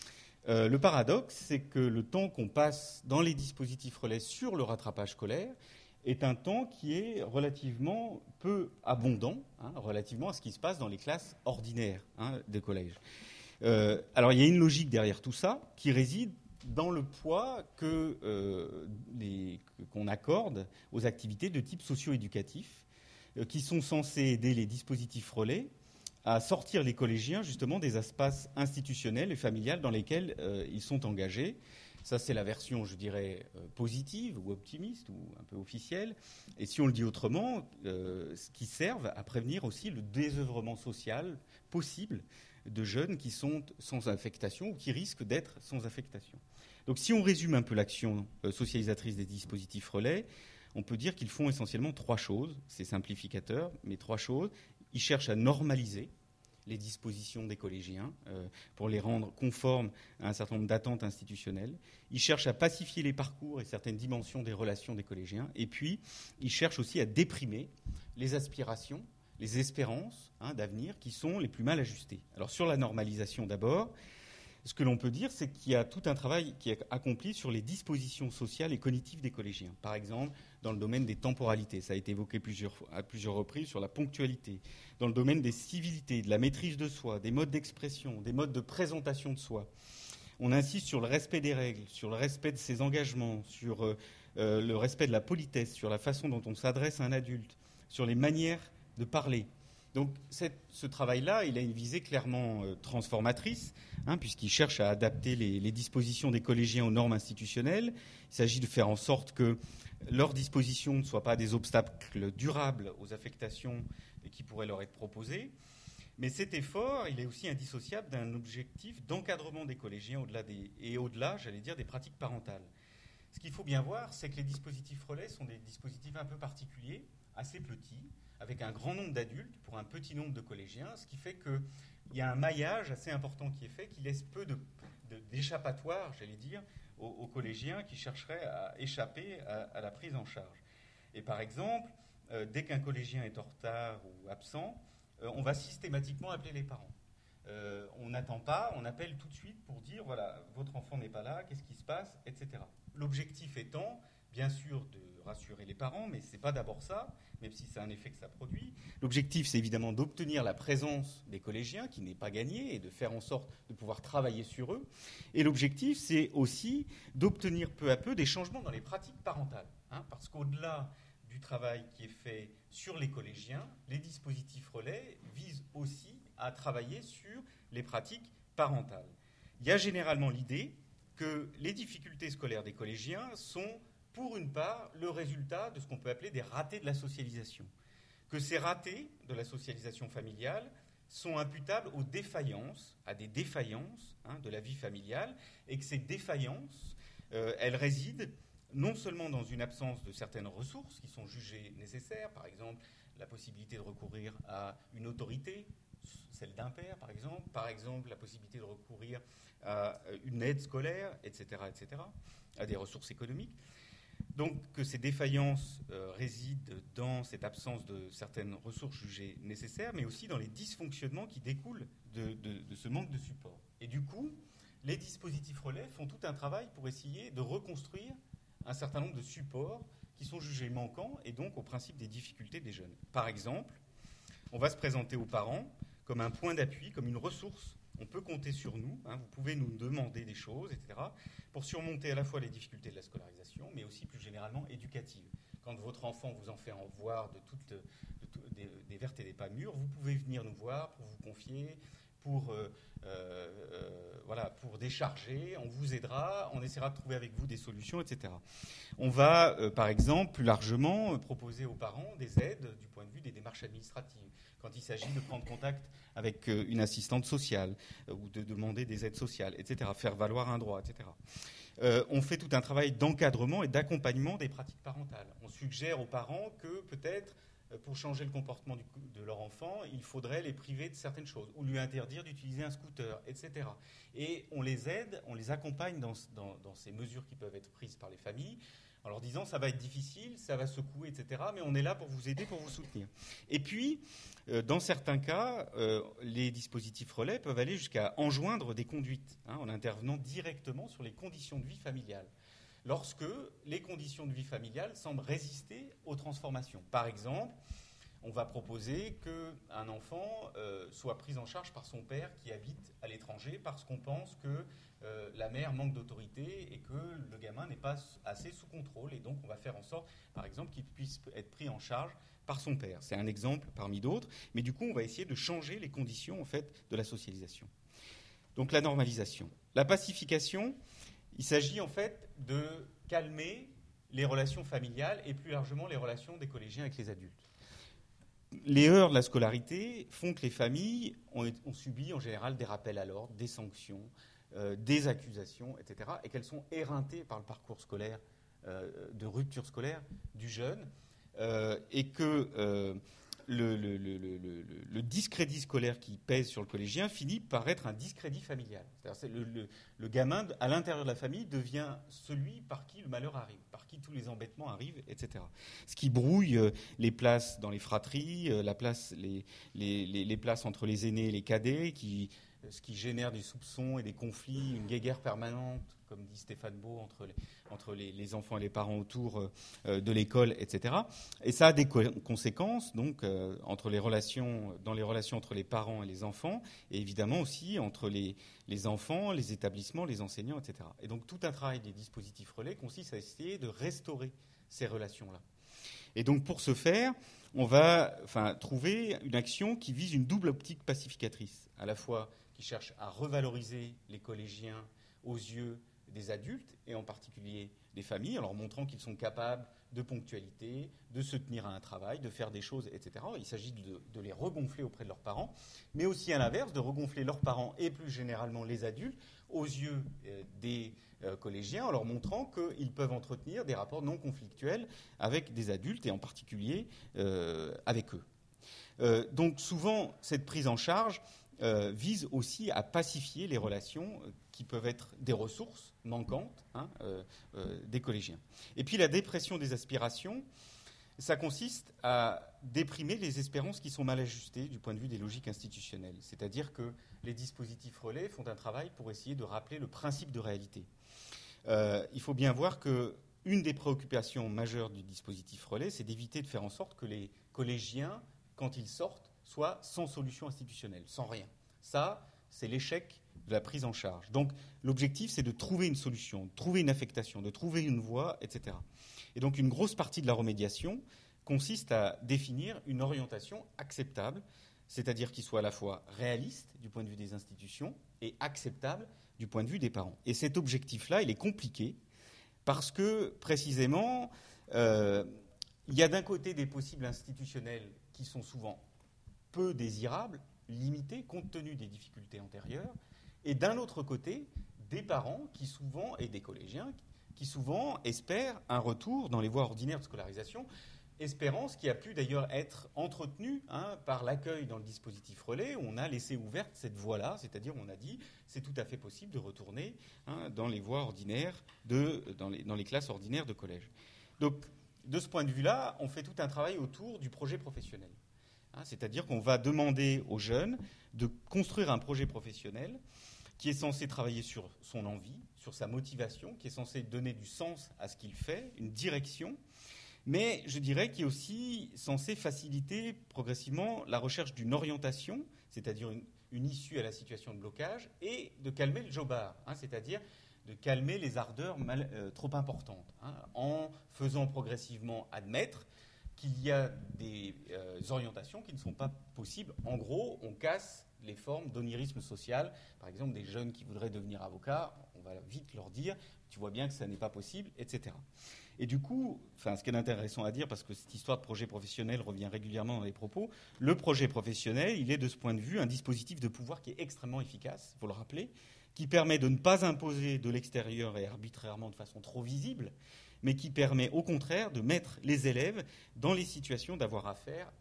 le paradoxe, c'est que le temps qu'on passe dans les dispositifs relais sur le rattrapage scolaire est un temps qui est relativement peu abondant, relativement à ce qui se passe dans les classes ordinaires des collèges. Alors il y a une logique derrière tout ça qui réside dans le poids qu'on accorde aux activités de type socio-éducatif qui sont censées aider les dispositifs relais à sortir les collégiens justement des espaces institutionnels et familiales dans lesquels ils sont engagés. Ça, c'est la version, je dirais, positive ou optimiste ou un peu officielle. Et si on le dit autrement, ce qui servent à prévenir aussi le désœuvrement social possible de jeunes qui sont sans affectation ou qui risquent d'être sans affectation. Donc si on résume un peu l'action socialisatrice des dispositifs relais, on peut dire qu'ils font essentiellement trois choses. C'est simplificateur, mais trois choses. Ils cherchent à normaliser les dispositions des collégiens pour les rendre conformes à un certain nombre d'attentes institutionnelles. Ils cherchent à pacifier les parcours et certaines dimensions des relations des collégiens. Et puis, ils cherchent aussi à déprimer les aspirations, les espérances d'avenir qui sont les plus mal ajustées. Alors, sur la normalisation d'abord, ce que l'on peut dire, c'est qu'il y a tout un travail qui est accompli sur les dispositions sociales et cognitives des collégiens. Par exemple, dans le domaine des temporalités, ça a été évoqué à plusieurs reprises sur la ponctualité. Dans le domaine des civilités, de la maîtrise de soi, des modes d'expression, des modes de présentation de soi. On insiste sur le respect des règles, sur le respect de ses engagements, sur le respect de la politesse, sur la façon dont on s'adresse à un adulte, sur les manières de parler. Donc ce travail-là, il a une visée clairement transformatrice, puisqu'il cherche à adapter les dispositions des collégiens aux normes institutionnelles. Il s'agit de faire en sorte que leurs dispositions ne soient pas des obstacles durables aux affectations qui pourraient leur être proposées. Mais cet effort, il est aussi indissociable d'un objectif d'encadrement des collégiens au-delà, j'allais dire, des pratiques parentales. Ce qu'il faut bien voir, c'est que les dispositifs relais sont des dispositifs un peu particuliers, assez petits, avec un grand nombre d'adultes pour un petit nombre de collégiens, ce qui fait qu'il y a un maillage assez important qui est fait, qui laisse peu d'échappatoire, j'allais dire, aux collégiens qui chercheraient à échapper à la prise en charge. Et par exemple, dès qu'un collégien est en retard ou absent, on va systématiquement appeler les parents. On n'attend pas, on appelle tout de suite pour dire, voilà, votre enfant n'est pas là, qu'est-ce qui se passe, etc. L'objectif étant, bien sûr, de rassurer les parents, mais ce n'est pas d'abord ça, même si c'est un effet que ça produit. L'objectif, c'est évidemment d'obtenir la présence des collégiens, qui n'est pas gagnée, et de faire en sorte de pouvoir travailler sur eux. Et l'objectif, c'est aussi d'obtenir peu à peu des changements dans les pratiques parentales. Parce qu'au-delà du travail qui est fait sur les collégiens, les dispositifs relais visent aussi à travailler sur les pratiques parentales. Il y a généralement l'idée que les difficultés scolaires des collégiens sont, pour une part, le résultat de ce qu'on peut appeler des ratés de la socialisation. Que ces ratés de la socialisation familiale sont imputables aux défaillances, à des défaillances de la vie familiale, et que ces défaillances, elles résident non seulement dans une absence de certaines ressources qui sont jugées nécessaires, par exemple la possibilité de recourir à une autorité, celle d'un père par exemple la possibilité de recourir à une aide scolaire, etc., à des ressources économiques. Donc que ces défaillances résident dans cette absence de certaines ressources jugées nécessaires, mais aussi dans les dysfonctionnements qui découlent de ce manque de support. Et du coup, les dispositifs relais font tout un travail pour essayer de reconstruire un certain nombre de supports qui sont jugés manquants et donc au principe des difficultés des jeunes. Par exemple, on va se présenter aux parents comme un point d'appui, comme une ressource. On peut compter sur nous, vous pouvez nous demander des choses, etc., pour surmonter à la fois les difficultés de la scolarisation, mais aussi plus généralement éducatives. Quand votre enfant vous en fait en voir des vertes et des pas mûres, vous pouvez venir nous voir pour vous confier, pour décharger, on vous aidera, on essaiera de trouver avec vous des solutions, etc. On va, par exemple, plus largement, proposer aux parents des aides du point de vue des démarches administratives. Quand il s'agit de prendre contact avec une assistante sociale ou de demander des aides sociales, etc., faire valoir un droit, etc. On fait tout un travail d'encadrement et d'accompagnement des pratiques parentales. On suggère aux parents que peut-être, pour changer le comportement de leur enfant, il faudrait les priver de certaines choses ou lui interdire d'utiliser un scooter, etc. Et on les aide, on les accompagne dans ces mesures qui peuvent être prises par les familles, en leur disant ça va être difficile, ça va secouer, etc. Mais on est là pour vous aider, pour vous soutenir. Et puis, dans certains cas, les dispositifs relais peuvent aller jusqu'à enjoindre des conduites, en intervenant directement sur les conditions de vie familiale, lorsque les conditions de vie familiale semblent résister aux transformations. Par exemple, on va proposer qu'un enfant soit pris en charge par son père qui habite à l'étranger parce qu'on pense que la mère manque d'autorité et que le gamin n'est pas assez sous contrôle. Et donc, on va faire en sorte, par exemple, qu'il puisse être pris en charge par son père. C'est un exemple parmi d'autres. Mais du coup, on va essayer de changer les conditions, en fait, de la socialisation. Donc, la normalisation. La pacification, il s'agit, en fait, de calmer les relations familiales et plus largement les relations des collégiens avec les adultes. Les heurts de la scolarité font que les familles ont subi en général des rappels à l'ordre, des sanctions, des accusations, etc., et qu'elles sont éreintées par le parcours scolaire, de rupture scolaire du jeune, et que le discrédit scolaire qui pèse sur le collégien finit par être un discrédit familial. C'est-à-dire le gamin, à l'intérieur de la famille, devient celui par qui le malheur arrive, par qui tous les embêtements arrivent, etc. Ce qui brouille les places dans les fratries, les places entre les aînés et les cadets, ce qui génère des soupçons et des conflits, une guéguerre permanente, comme dit Stéphane Beau, entre les enfants et les parents autour de l'école, etc. Et ça a des conséquences donc dans les relations entre les parents et les enfants, et évidemment aussi entre les enfants, les établissements, les enseignants, etc. Et donc tout un travail des dispositifs relais consiste à essayer de restaurer ces relations-là. Et donc pour ce faire, on va trouver une action qui vise une double optique pacificatrice, à la fois qui cherche à revaloriser les collégiens aux yeux des adultes, et en particulier des familles, en leur montrant qu'ils sont capables de ponctualité, de se tenir à un travail, de faire des choses, etc. Il s'agit de les regonfler auprès de leurs parents, mais aussi à l'inverse, de regonfler leurs parents et plus généralement les adultes aux yeux des collégiens, en leur montrant qu'ils peuvent entretenir des rapports non conflictuels avec des adultes, et en particulier avec eux. Donc souvent, cette prise en charge vise aussi à pacifier les relations qui peuvent être des ressources manquantes des collégiens. Et puis la dépression des aspirations, ça consiste à déprimer les espérances qui sont mal ajustées du point de vue des logiques institutionnelles. C'est-à-dire que les dispositifs relais font un travail pour essayer de rappeler le principe de réalité. Il faut bien voir qu'une des préoccupations majeures du dispositif relais, c'est d'éviter de faire en sorte que les collégiens, quand ils sortent, soient sans solution institutionnelle, sans rien. Ça, c'est l'échec de la prise en charge. Donc, l'objectif, c'est de trouver une solution, de trouver une affectation, de trouver une voie, etc. Et donc, une grosse partie de la remédiation consiste à définir une orientation acceptable, c'est-à-dire qui soit à la fois réaliste du point de vue des institutions et acceptable du point de vue des parents. Et cet objectif-là, il est compliqué parce que, précisément, il y a d'un côté des possibles institutionnels qui sont souvent peu désirables, limités, compte tenu des difficultés antérieures, et d'un autre côté, des parents qui souvent, et des collégiens qui souvent espèrent un retour dans les voies ordinaires de scolarisation, espérance qui a pu d'ailleurs être entretenue par l'accueil dans le dispositif relais, où on a laissé ouverte cette voie-là, c'est-à-dire on a dit c'est tout à fait possible de retourner dans les voies ordinaires, dans les classes ordinaires de collège. Donc, de ce point de vue-là, on fait tout un travail autour du projet professionnel. C'est-à-dire qu'on va demander aux jeunes de construire un projet professionnel qui est censé travailler sur son envie, sur sa motivation, qui est censé donner du sens à ce qu'il fait, une direction, mais je dirais qui est aussi censé faciliter progressivement la recherche d'une orientation, c'est-à-dire une issue à la situation de blocage, et de calmer le jobard, c'est-à-dire de calmer les ardeurs trop importantes, en faisant progressivement admettre qu'il y a des orientations qui ne sont pas possibles. En gros, on casse les formes d'onirisme social. Par exemple, des jeunes qui voudraient devenir avocats, on va vite leur dire « tu vois bien que ça n'est pas possible », etc. Et du coup, ce qui est intéressant à dire, parce que cette histoire de projet professionnel revient régulièrement dans les propos, le projet professionnel, il est de ce point de vue un dispositif de pouvoir qui est extrêmement efficace, il faut le rappeler, qui permet de ne pas imposer de l'extérieur et arbitrairement de façon trop visible, mais qui permet au contraire de mettre les élèves dans les situations d'avoir à faire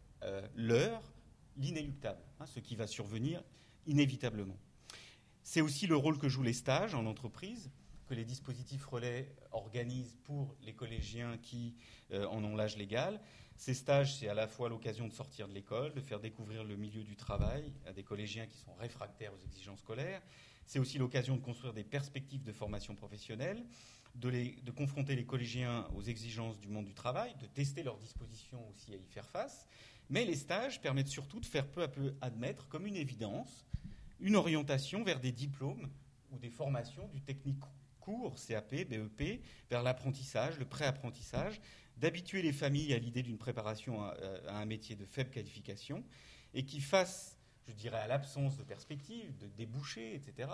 l'inéluctable, ce qui va survenir inévitablement. C'est aussi le rôle que jouent les stages en entreprise, que les dispositifs relais organisent pour les collégiens qui en ont l'âge légal. Ces stages, c'est à la fois l'occasion de sortir de l'école, de faire découvrir le milieu du travail à des collégiens qui sont réfractaires aux exigences scolaires. C'est aussi l'occasion de construire des perspectives de formation professionnelle, de confronter les collégiens aux exigences du monde du travail, de tester leur disposition aussi à y faire face. Mais les stages permettent surtout de faire peu à peu admettre comme une évidence une orientation vers des diplômes ou des formations du technique court, CAP, BEP, vers l'apprentissage, le pré-apprentissage, d'habituer les familles à l'idée d'une préparation à un métier de faible qualification et qui fasse, je dirais, à l'absence de perspective, de débouchés, etc.,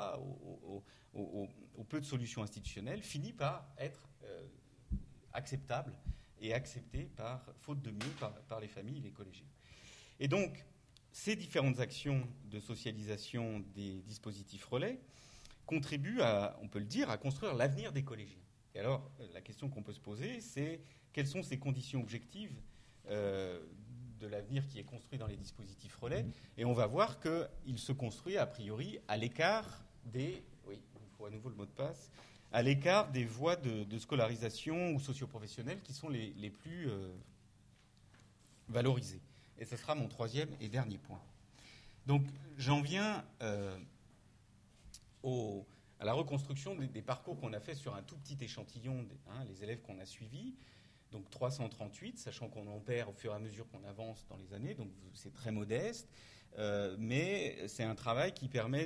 au peu de solutions institutionnelles, finit par être acceptable et accepté faute de mieux, par les familles et les collégiens. Et donc, ces différentes actions de socialisation des dispositifs relais contribuent on peut le dire, à construire l'avenir des collégiens. Et alors, la question qu'on peut se poser, c'est quelles sont ces conditions objectives de l'avenir qui est construit dans les dispositifs relais. Et on va voir qu'il se construit, a priori, à l'écart des... Oui, il faut à nouveau le mot de passe. À l'écart des voies de scolarisation ou socio-professionnelles qui sont les plus valorisées. Et ce sera mon troisième et dernier point. Donc, j'en viens à la reconstruction des parcours qu'on a fait sur un tout petit échantillon, les élèves qu'on a suivis. Donc 338, sachant qu'on en perd au fur et à mesure qu'on avance dans les années, donc c'est très modeste, mais c'est un travail qui permet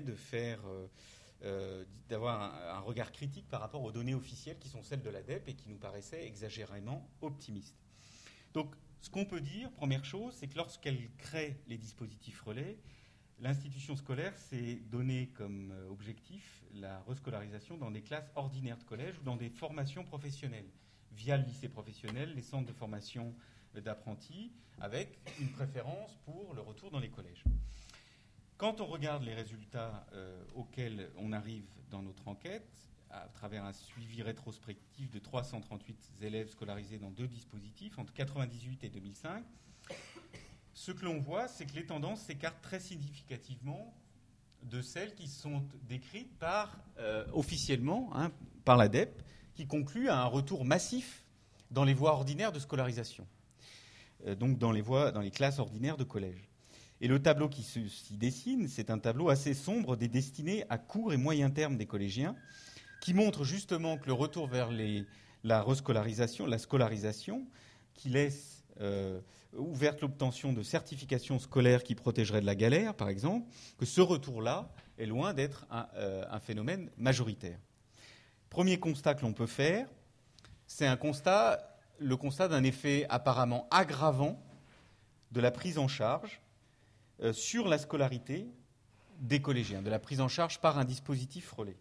d'avoir un regard critique par rapport aux données officielles qui sont celles de l'ADEP et qui nous paraissaient exagérément optimistes. Donc ce qu'on peut dire, première chose, c'est que lorsqu'elle crée les dispositifs relais, l'institution scolaire s'est donné comme objectif la rescolarisation dans des classes ordinaires de collège ou dans des formations professionnelles, via le lycée professionnel, les centres de formation d'apprentis, avec une préférence pour le retour dans les collèges. Quand on regarde les résultats auxquels on arrive dans notre enquête, à travers un suivi rétrospectif de 338 élèves scolarisés dans 2 dispositifs, entre 1998 et 2005, ce que l'on voit, c'est que les tendances s'écartent très significativement de celles qui sont décrites officiellement par l'ADEP, qui conclut à un retour massif dans les voies ordinaires de scolarisation. donc dans les classes ordinaires de collège. Et le tableau qui s'y dessine, c'est un tableau assez sombre des destinées à court et moyen terme des collégiens, qui montre justement que le retour vers la scolarisation, qui laisse ouverte l'obtention de certifications scolaires qui protégeraient de la galère, par exemple, que ce retour-là est loin d'être un phénomène majoritaire. Premier constat que l'on peut faire, c'est le constat d'un effet apparemment aggravant de la prise en charge sur la scolarité des collégiens, de la prise en charge par un dispositif relais.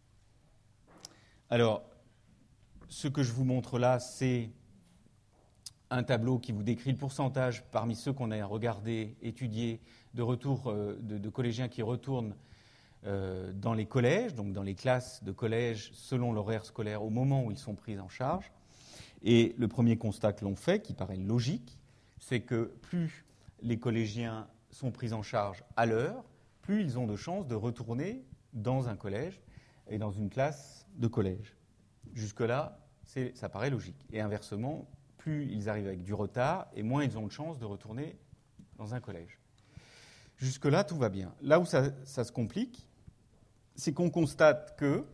Alors, ce que je vous montre là, c'est un tableau qui vous décrit le pourcentage parmi ceux qu'on a regardés, étudiés, de retour de collégiens qui retournent dans les collèges, donc dans les classes de collège selon l'horaire scolaire au moment où ils sont pris en charge. Et le premier constat que l'on fait, qui paraît logique, c'est que plus les collégiens sont pris en charge à l'heure, plus ils ont de chances de retourner dans un collège et dans une classe de collège. Jusque-là, ça paraît logique. Et inversement, plus ils arrivent avec du retard, et moins ils ont de chances de retourner dans un collège. Jusque-là, tout va bien. Là où ça se complique, c'est qu'on constate que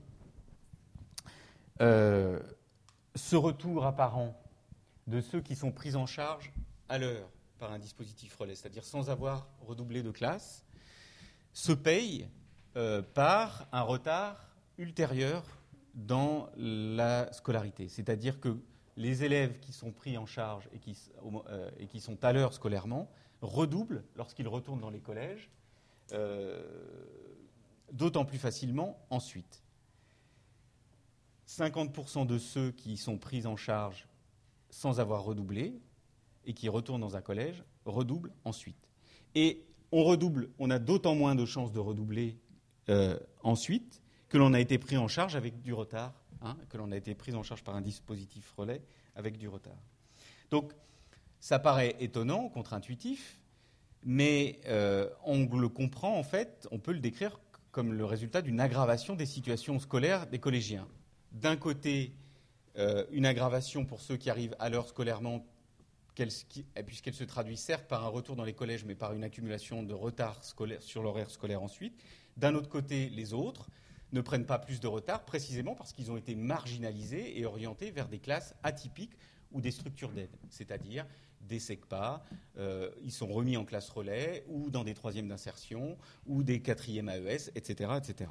ce retour apparent de ceux qui sont pris en charge à l'heure par un dispositif relais, c'est-à-dire sans avoir redoublé de classe, se paye par un retard ultérieur dans la scolarité. C'est-à-dire que les élèves qui sont pris en charge et qui sont à l'heure scolairement redoublent lorsqu'ils retournent dans les collèges, d'autant plus facilement ensuite. 50% de ceux qui sont pris en charge sans avoir redoublé et qui retournent dans un collège redoublent ensuite. Et on a d'autant moins de chances de redoubler ensuite que l'on a été pris en charge avec du retard, que l'on a été pris en charge par un dispositif relais avec du retard. Donc, ça paraît étonnant, contre-intuitif, mais on le comprend en fait, on peut le décrire comme le résultat d'une aggravation des situations scolaires des collégiens. D'un côté, une aggravation pour ceux qui arrivent à l'heure scolairement, puisqu'elle se traduit certes par un retour dans les collèges, mais par une accumulation de retard scolaire sur l'horaire scolaire ensuite. D'un autre côté, les autres ne prennent pas plus de retard, précisément parce qu'ils ont été marginalisés et orientés vers des classes atypiques ou des structures d'aide, c'est-à-dire des SECPA, ils sont remis en classe relais, ou dans des troisièmes d'insertion, ou des quatrièmes AES, etc., etc.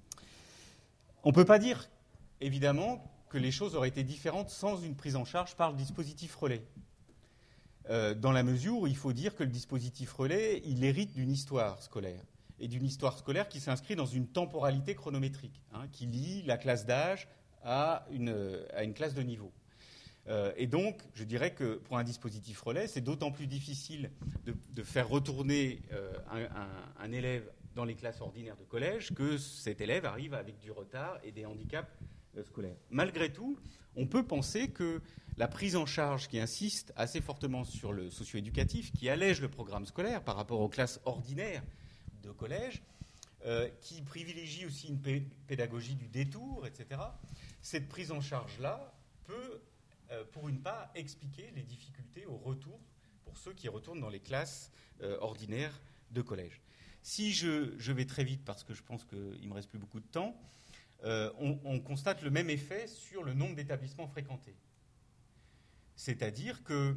On ne peut pas dire, évidemment, que les choses auraient été différentes sans une prise en charge par le dispositif relais. Dans la mesure où il faut dire que le dispositif relais, il hérite d'une histoire scolaire, et d'une histoire scolaire qui s'inscrit dans une temporalité chronométrique, qui lie la classe d'âge à une classe de niveau. Et donc, je dirais que pour un dispositif relais, c'est d'autant plus difficile de faire retourner un élève dans les classes ordinaires de collège que cet élève arrive avec du retard et des handicaps scolaires. Malgré tout, on peut penser que la prise en charge qui insiste assez fortement sur le socio-éducatif, qui allège le programme scolaire par rapport aux classes ordinaires de collège, qui privilégie aussi une pédagogie du détour, etc., cette prise en charge-là peut, pour une part, expliquer les difficultés au retour pour ceux qui retournent dans les classes ordinaires de collège. Si je vais très vite parce que je pense qu'il ne me reste plus beaucoup de temps, on constate le même effet sur le nombre d'établissements fréquentés. C'est-à-dire que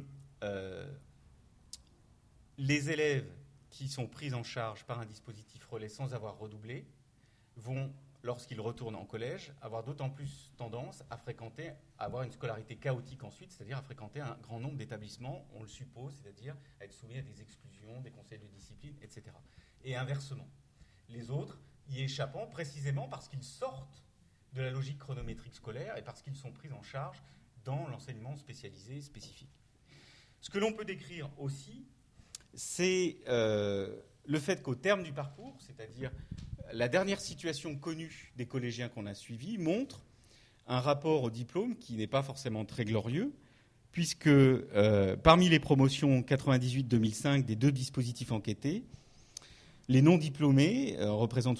les élèves qui sont pris en charge par un dispositif relais sans avoir redoublé vont, lorsqu'ils retournent en collège, avoir d'autant plus tendance à avoir une scolarité chaotique ensuite, c'est-à-dire à fréquenter un grand nombre d'établissements, on le suppose, c'est-à-dire à être soumis à des exclusions, des conseils de discipline, etc. Et inversement, les autres y échappant précisément parce qu'ils sortent de la logique chronométrique scolaire et parce qu'ils sont pris en charge dans l'enseignement spécialisé spécifique. Ce que l'on peut décrire aussi, c'est le fait qu'au terme du parcours, c'est-à-dire la dernière situation connue des collégiens qu'on a suivis, montre un rapport au diplôme qui n'est pas forcément très glorieux, puisque parmi les promotions 98-2005 des deux dispositifs enquêtés, les non-diplômés représentent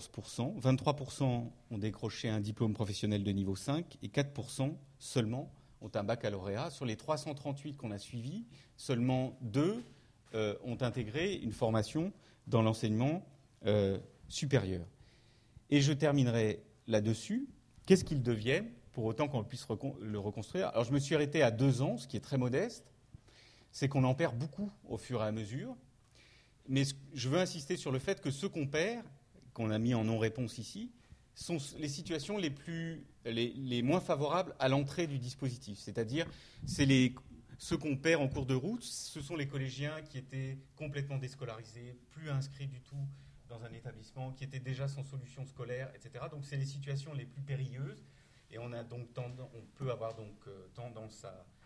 74%, 23% ont décroché un diplôme professionnel de niveau 5 et 4% seulement ont un baccalauréat. Sur les 338 qu'on a suivis, seulement 2 ont intégré une formation dans l'enseignement supérieur. Et je terminerai là-dessus. Qu'est-ce qu'ils deviennent, pour autant qu'on puisse le reconstruire? Alors, je me suis arrêté à 2 ans, ce qui est très modeste. C'est qu'on en perd beaucoup au fur et à mesure. Mais je veux insister sur le fait que ce qu'on perd, qu'on a mis en non-réponse ici, sont les situations les moins favorables à l'entrée du dispositif. C'est-à-dire, ceux qu'on perd en cours de route, ce sont les collégiens qui étaient complètement déscolarisés, plus inscrits du tout dans un établissement, qui étaient déjà sans solution scolaire, etc. Donc, c'est les situations les plus périlleuses. Et on peut avoir donc tendance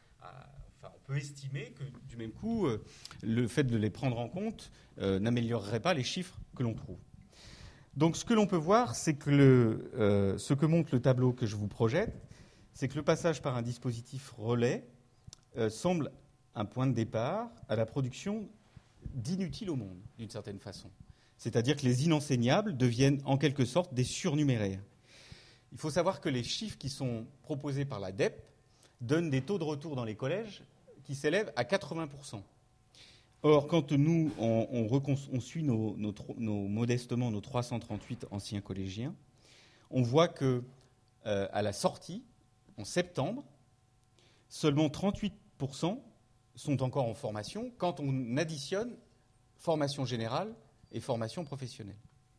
on peut estimer que du même coup, le fait de les prendre en compte n'améliorerait pas les chiffres que l'on trouve. Donc, ce que l'on peut voir, c'est que ce que montre le tableau que je vous projette, c'est que le passage par un dispositif relais semble un point de départ à la production d'inutiles au monde, d'une certaine façon. C'est-à-dire que les inenseignables deviennent en quelque sorte des surnuméraires. Il faut savoir que les chiffres qui sont proposés par la DEP donnent des taux de retour dans les collèges qui s'élèvent à 80%. Or, quand nous, on suit modestement nos 338 anciens collégiens, on voit que à la sortie, en septembre, seulement 38% sont encore en formation quand on additionne formation générale et formation professionnelle.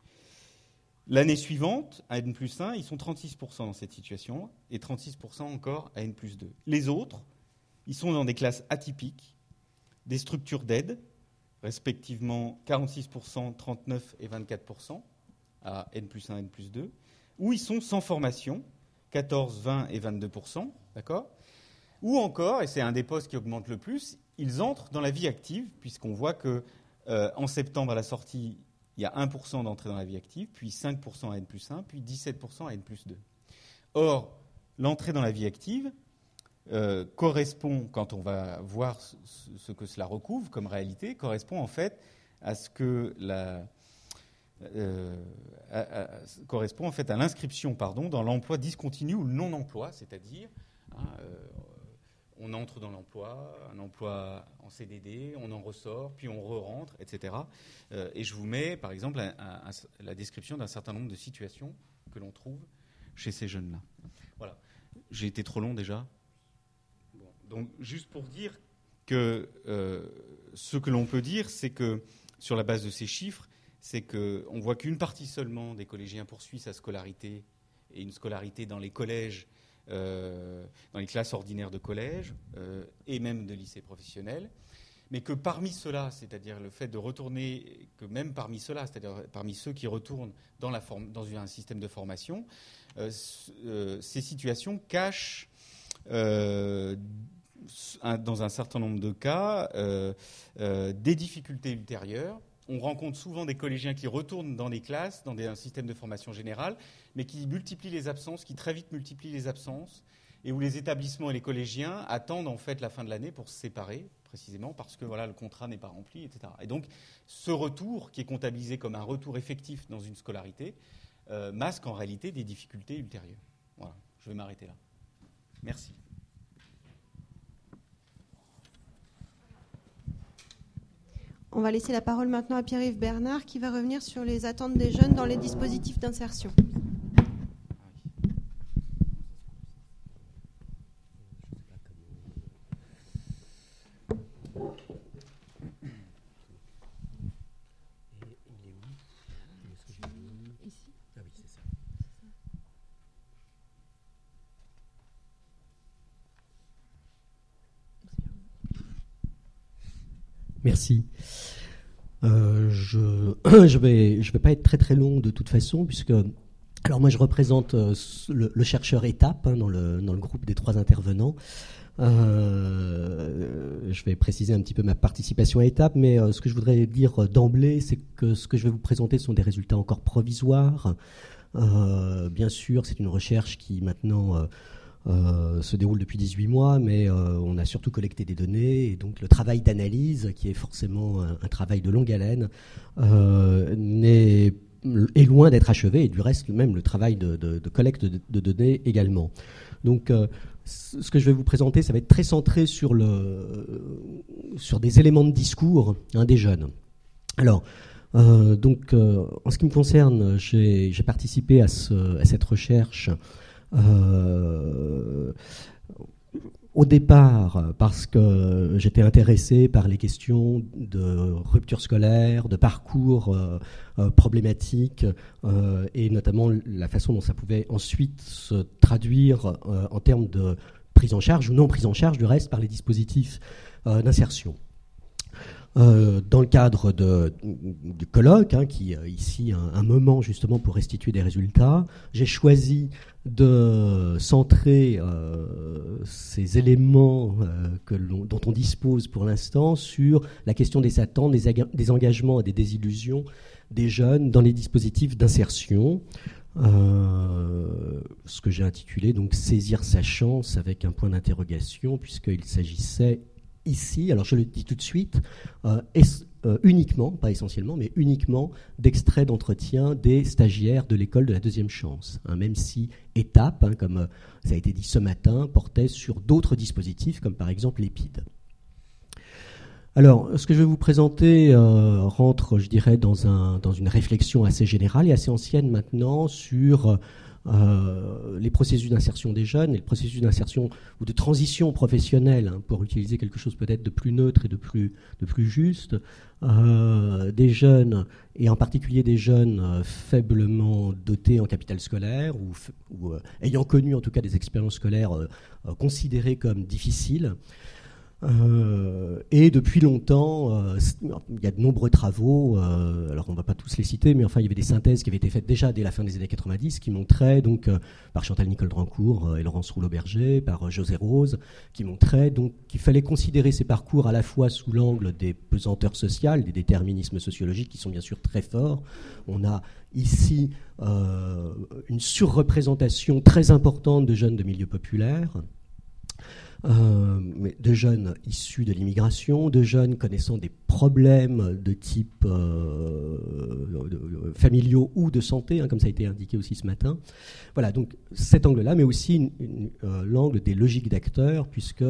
L'année suivante, à N+1, ils sont 36% dans cette situation et 36% encore à N+2. Les autres, ils sont dans des classes atypiques, des structures d'aide, respectivement 46%, 39% et 24% à N+1, N+2, où ils sont sans formation, 14%, 20% et 22%, d'accord ? Ou encore, et c'est un des postes qui augmente le plus, ils entrent dans la vie active, puisqu'on voit qu'en septembre, à la sortie, il y a 1% d'entrée dans la vie active, puis 5% à N+1, puis 17% à N+2. Or, l'entrée dans la vie active correspond, quand on va voir ce que cela recouvre comme réalité, correspond en fait à ce que correspond en fait à l'inscription dans l'emploi discontinu ou le non-emploi, c'est-à-dire on entre dans l'emploi, un emploi en CDD, on en ressort, puis on re-rentre, etc. Et je vous mets, par exemple, la description d'un certain nombre de situations que l'on trouve chez ces jeunes-là. Voilà. J'ai été trop long déjà. Bon. Donc, juste pour dire que ce que l'on peut dire, c'est que, sur la base de ces chiffres, c'est qu'on voit qu'une partie seulement des collégiens poursuit sa scolarité, et une scolarité dans les collèges, dans les classes ordinaires de collège et même de lycée professionnel, mais que parmi ceux-là, c'est-à-dire le fait de retourner, que même parmi ceux-là, c'est-à-dire parmi ceux qui retournent dans un système de formation, ces situations cachent, dans un certain nombre de cas, des difficultés ultérieures. On rencontre souvent des collégiens qui retournent dans des classes, dans un système de formation générale, mais qui multiplient les absences, qui très vite multiplient les absences, et où les établissements et les collégiens attendent en fait la fin de l'année pour se séparer, précisément parce que le contrat n'est pas rempli, etc. Et donc, ce retour, qui est comptabilisé comme un retour effectif dans une scolarité, masque en réalité des difficultés ultérieures. Voilà, je vais m'arrêter là. Merci. On va laisser la parole maintenant à Pierre-Yves Bernard qui va revenir sur les attentes des jeunes dans les dispositifs d'insertion. Merci. Je vais pas être très très long de toute façon, puisque alors moi je représente le chercheur étape dans le groupe des 3 intervenants. Je vais préciser un petit peu ma participation à étape, mais ce que je voudrais dire d'emblée, c'est que ce que je vais vous présenter sont des résultats encore provisoires. Bien sûr, c'est une recherche qui maintenant se déroule depuis 18 mois, mais on a surtout collecté des données, et donc le travail d'analyse, qui est forcément un travail de longue haleine, est loin d'être achevé, et du reste même le travail de collecte de données également. Donc, ce que je vais vous présenter, ça va être très centré sur des éléments de discours des jeunes. Alors, en ce qui me concerne, j'ai participé à cette recherche au départ parce que j'étais intéressé par les questions de rupture scolaire, de parcours problématiques, et notamment la façon dont ça pouvait ensuite se traduire en termes de prise en charge ou non prise en charge du reste par les dispositifs d'insertion. Dans le cadre du colloque, qui est ici un moment justement pour restituer des résultats, j'ai choisi de centrer ces éléments dont on dispose pour l'instant sur la question des attentes, des engagements et des désillusions des jeunes dans les dispositifs d'insertion. Ce que j'ai intitulé donc saisir sa chance avec un point d'interrogation, puisqu'il s'agissait ici, alors je le dis tout de suite, uniquement, pas essentiellement, mais uniquement d'extraits d'entretien des stagiaires de l'école de la deuxième chance, même si étape, comme ça a été dit ce matin, portait sur d'autres dispositifs, comme par exemple l'EPID. Alors, ce que je vais vous présenter rentre, je dirais, dans une réflexion assez générale et assez ancienne maintenant sur les processus d'insertion des jeunes et le processus d'insertion ou de transition professionnelle, pour utiliser quelque chose peut-être de plus neutre et de plus juste, des jeunes, et en particulier des jeunes faiblement dotés en capital scolaire ou ayant connu en tout cas des expériences scolaires considérées comme difficiles. Et depuis longtemps, il y a de nombreux travaux, alors on ne va pas tous les citer, mais enfin il y avait des synthèses qui avaient été faites déjà dès la fin des années 90 qui montraient, donc par Chantal Nicole Drancourt et Laurence Rouleau-Berger, par José Rose, qui montraient donc qu'il fallait considérer ces parcours à la fois sous l'angle des pesanteurs sociales, des déterminismes sociologiques qui sont bien sûr très forts. On a ici une surreprésentation très importante de jeunes de milieux populaires, de jeunes issus de l'immigration, de jeunes connaissant des problèmes de type familiaux ou de santé, comme ça a été indiqué aussi ce matin. Voilà, donc cet angle-là, mais aussi l'angle des logiques d'acteurs, puisque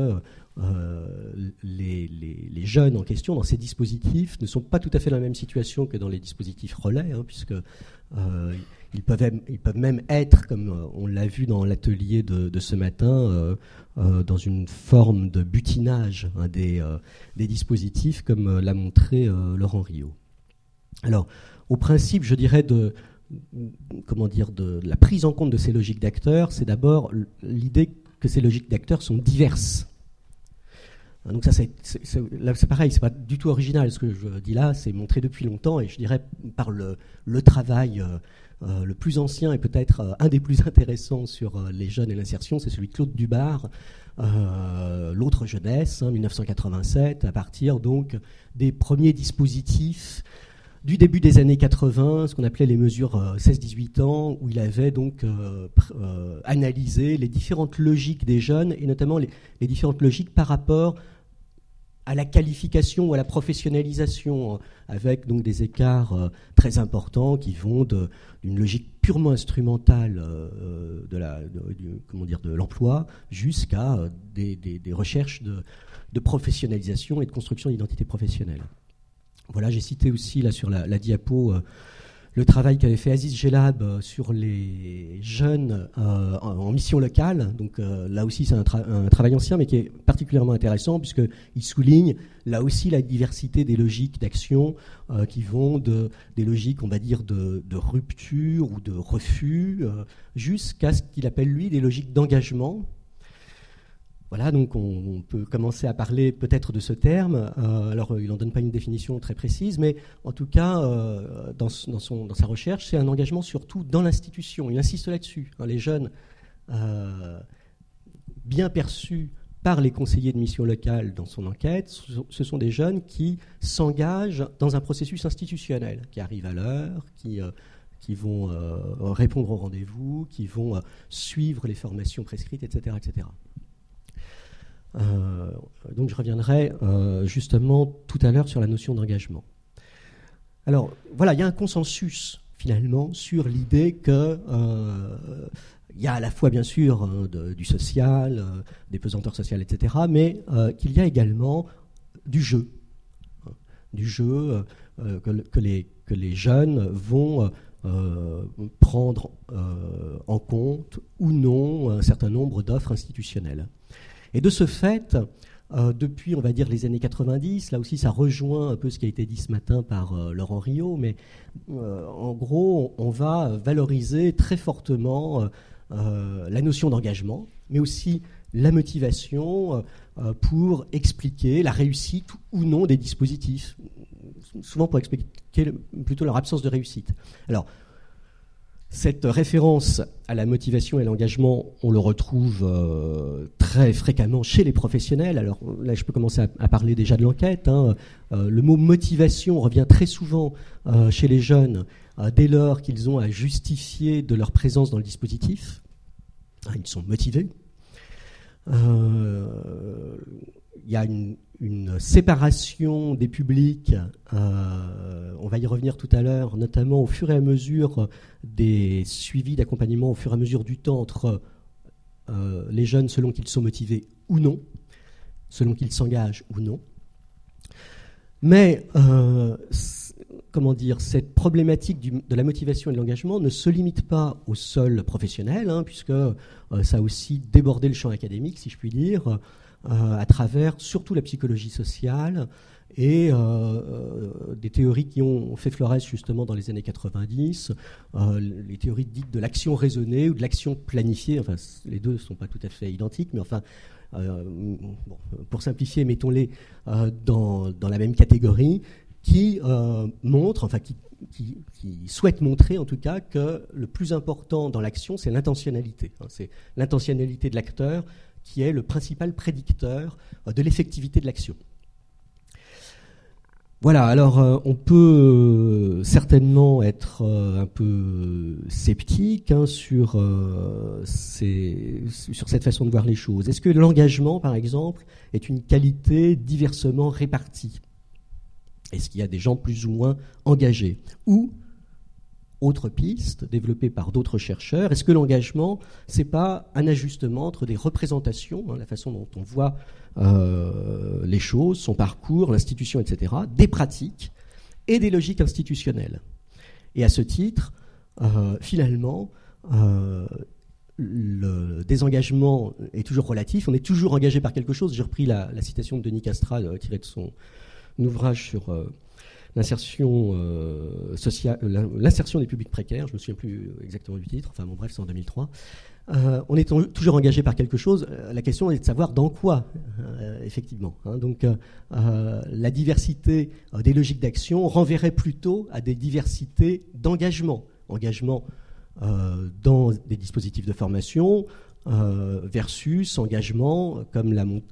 les jeunes en question dans ces dispositifs ne sont pas tout à fait dans la même situation que dans les dispositifs relais, puisque ils peuvent même être, comme on l'a vu dans l'atelier de ce matin, dans une forme de butinage des dispositifs, comme l'a montré Laurent Riot. Alors, au principe, je dirais de la prise en compte de ces logiques d'acteurs, c'est d'abord l'idée que ces logiques d'acteurs sont diverses. Donc ça, c'est pareil, c'est pas du tout original. Ce que je dis là, c'est montré depuis longtemps, et je dirais par le travail le plus ancien et peut-être un des plus intéressants sur les jeunes et l'insertion, c'est celui de Claude Dubar, L'autre jeunesse, 1987, à partir donc des premiers dispositifs du début des années 80, ce qu'on appelait les mesures 16-18 ans, où il avait donc analysé les différentes logiques des jeunes, et notamment les différentes logiques par rapport à la qualification ou à la professionnalisation, avec donc des écarts très importants qui vont d'une logique purement instrumentale de l'emploi jusqu'à des recherches de professionnalisation et de construction d'identité professionnelle. Voilà, j'ai cité aussi là sur la diapo le travail qu'avait fait Aziz Gelab sur les jeunes en mission locale. Donc là aussi, c'est un travail ancien, mais qui est particulièrement intéressant, puisqu'il souligne là aussi la diversité des logiques d'action qui vont des logiques, on va dire, de rupture ou de refus, jusqu'à ce qu'il appelle, lui, des logiques d'engagement. Voilà, donc on peut commencer à parler peut-être de ce terme. Alors, il n'en donne pas une définition très précise, mais en tout cas, dans sa recherche, c'est un engagement surtout dans l'institution. Il insiste là-dessus. Les jeunes, bien perçus par les conseillers de mission locale dans son enquête, ce sont des jeunes qui s'engagent dans un processus institutionnel, qui arrivent à l'heure, qui vont répondre aux rendez-vous, qui vont suivre les formations prescrites, etc., etc. Donc je reviendrai justement tout à l'heure sur la notion d'engagement. Alors voilà, il y a un consensus finalement sur l'idée qu'il il y a à la fois, bien sûr, du social, des pesanteurs sociales, etc., mais qu'il y a également du jeu. Du jeu que les jeunes vont prendre en compte ou non un certain nombre d'offres institutionnelles. Et de ce fait, depuis, on va dire, les années 90, là aussi ça rejoint un peu ce qui a été dit ce matin par Laurent Riot, mais en gros, on va valoriser très fortement la notion d'engagement, mais aussi la motivation pour expliquer la réussite ou non des dispositifs, souvent pour expliquer plutôt leur absence de réussite. Alors, cette référence à la motivation et l'engagement, on le retrouve très fréquemment chez les professionnels. Alors là, je peux commencer à parler déjà de l'enquête. Le mot motivation revient très souvent chez les jeunes dès lors qu'ils ont à justifier de leur présence dans le dispositif. Ils sont motivés. Il y a une séparation des publics, on va y revenir tout à l'heure, notamment au fur et à mesure des suivis d'accompagnement, au fur et à mesure du temps entre les jeunes selon qu'ils sont motivés ou non, selon qu'ils s'engagent ou non. Mais, cette problématique de la motivation et de l'engagement ne se limite pas au seul professionnel, puisque ça a aussi débordé le champ académique, si je puis dire, à travers surtout la psychologie sociale et des théories qui ont fait florès justement dans les années 90, les théories dites de l'action raisonnée ou de l'action planifiée. Enfin, les deux ne sont pas tout à fait identiques, mais enfin, pour simplifier, mettons-les dans la même catégorie, qui montre, enfin qui souhaite montrer en tout cas que le plus important dans l'action, c'est l'intentionnalité. C'est l'intentionnalité de l'acteur qui est le principal prédicteur de l'effectivité de l'action. Voilà, alors on peut certainement être un peu sceptique sur cette façon de voir les choses. Est-ce que l'engagement, par exemple, est une qualité diversement répartie ? Est-ce qu'il y a des gens plus ou moins engagés ? Ou, autre piste développée par d'autres chercheurs, est-ce que l'engagement, c'est pas un ajustement entre des représentations, la façon dont on voit les choses, son parcours, l'institution, etc., des pratiques et des logiques institutionnelles. Et à ce titre, finalement, le désengagement est toujours relatif, on est toujours engagé par quelque chose. J'ai repris la citation de Denis Castra tirée de son ouvrage sur l'insertion sociale, l'insertion des publics précaires. Je me souviens plus exactement du titre. Enfin bon, bref, c'est en 2003. On est toujours engagé par quelque chose. La question est de savoir dans quoi, effectivement. Donc, la diversité des logiques d'action renverrait plutôt à des diversités d'engagement. Engagement dans des dispositifs de formation versus engagement, comme l'a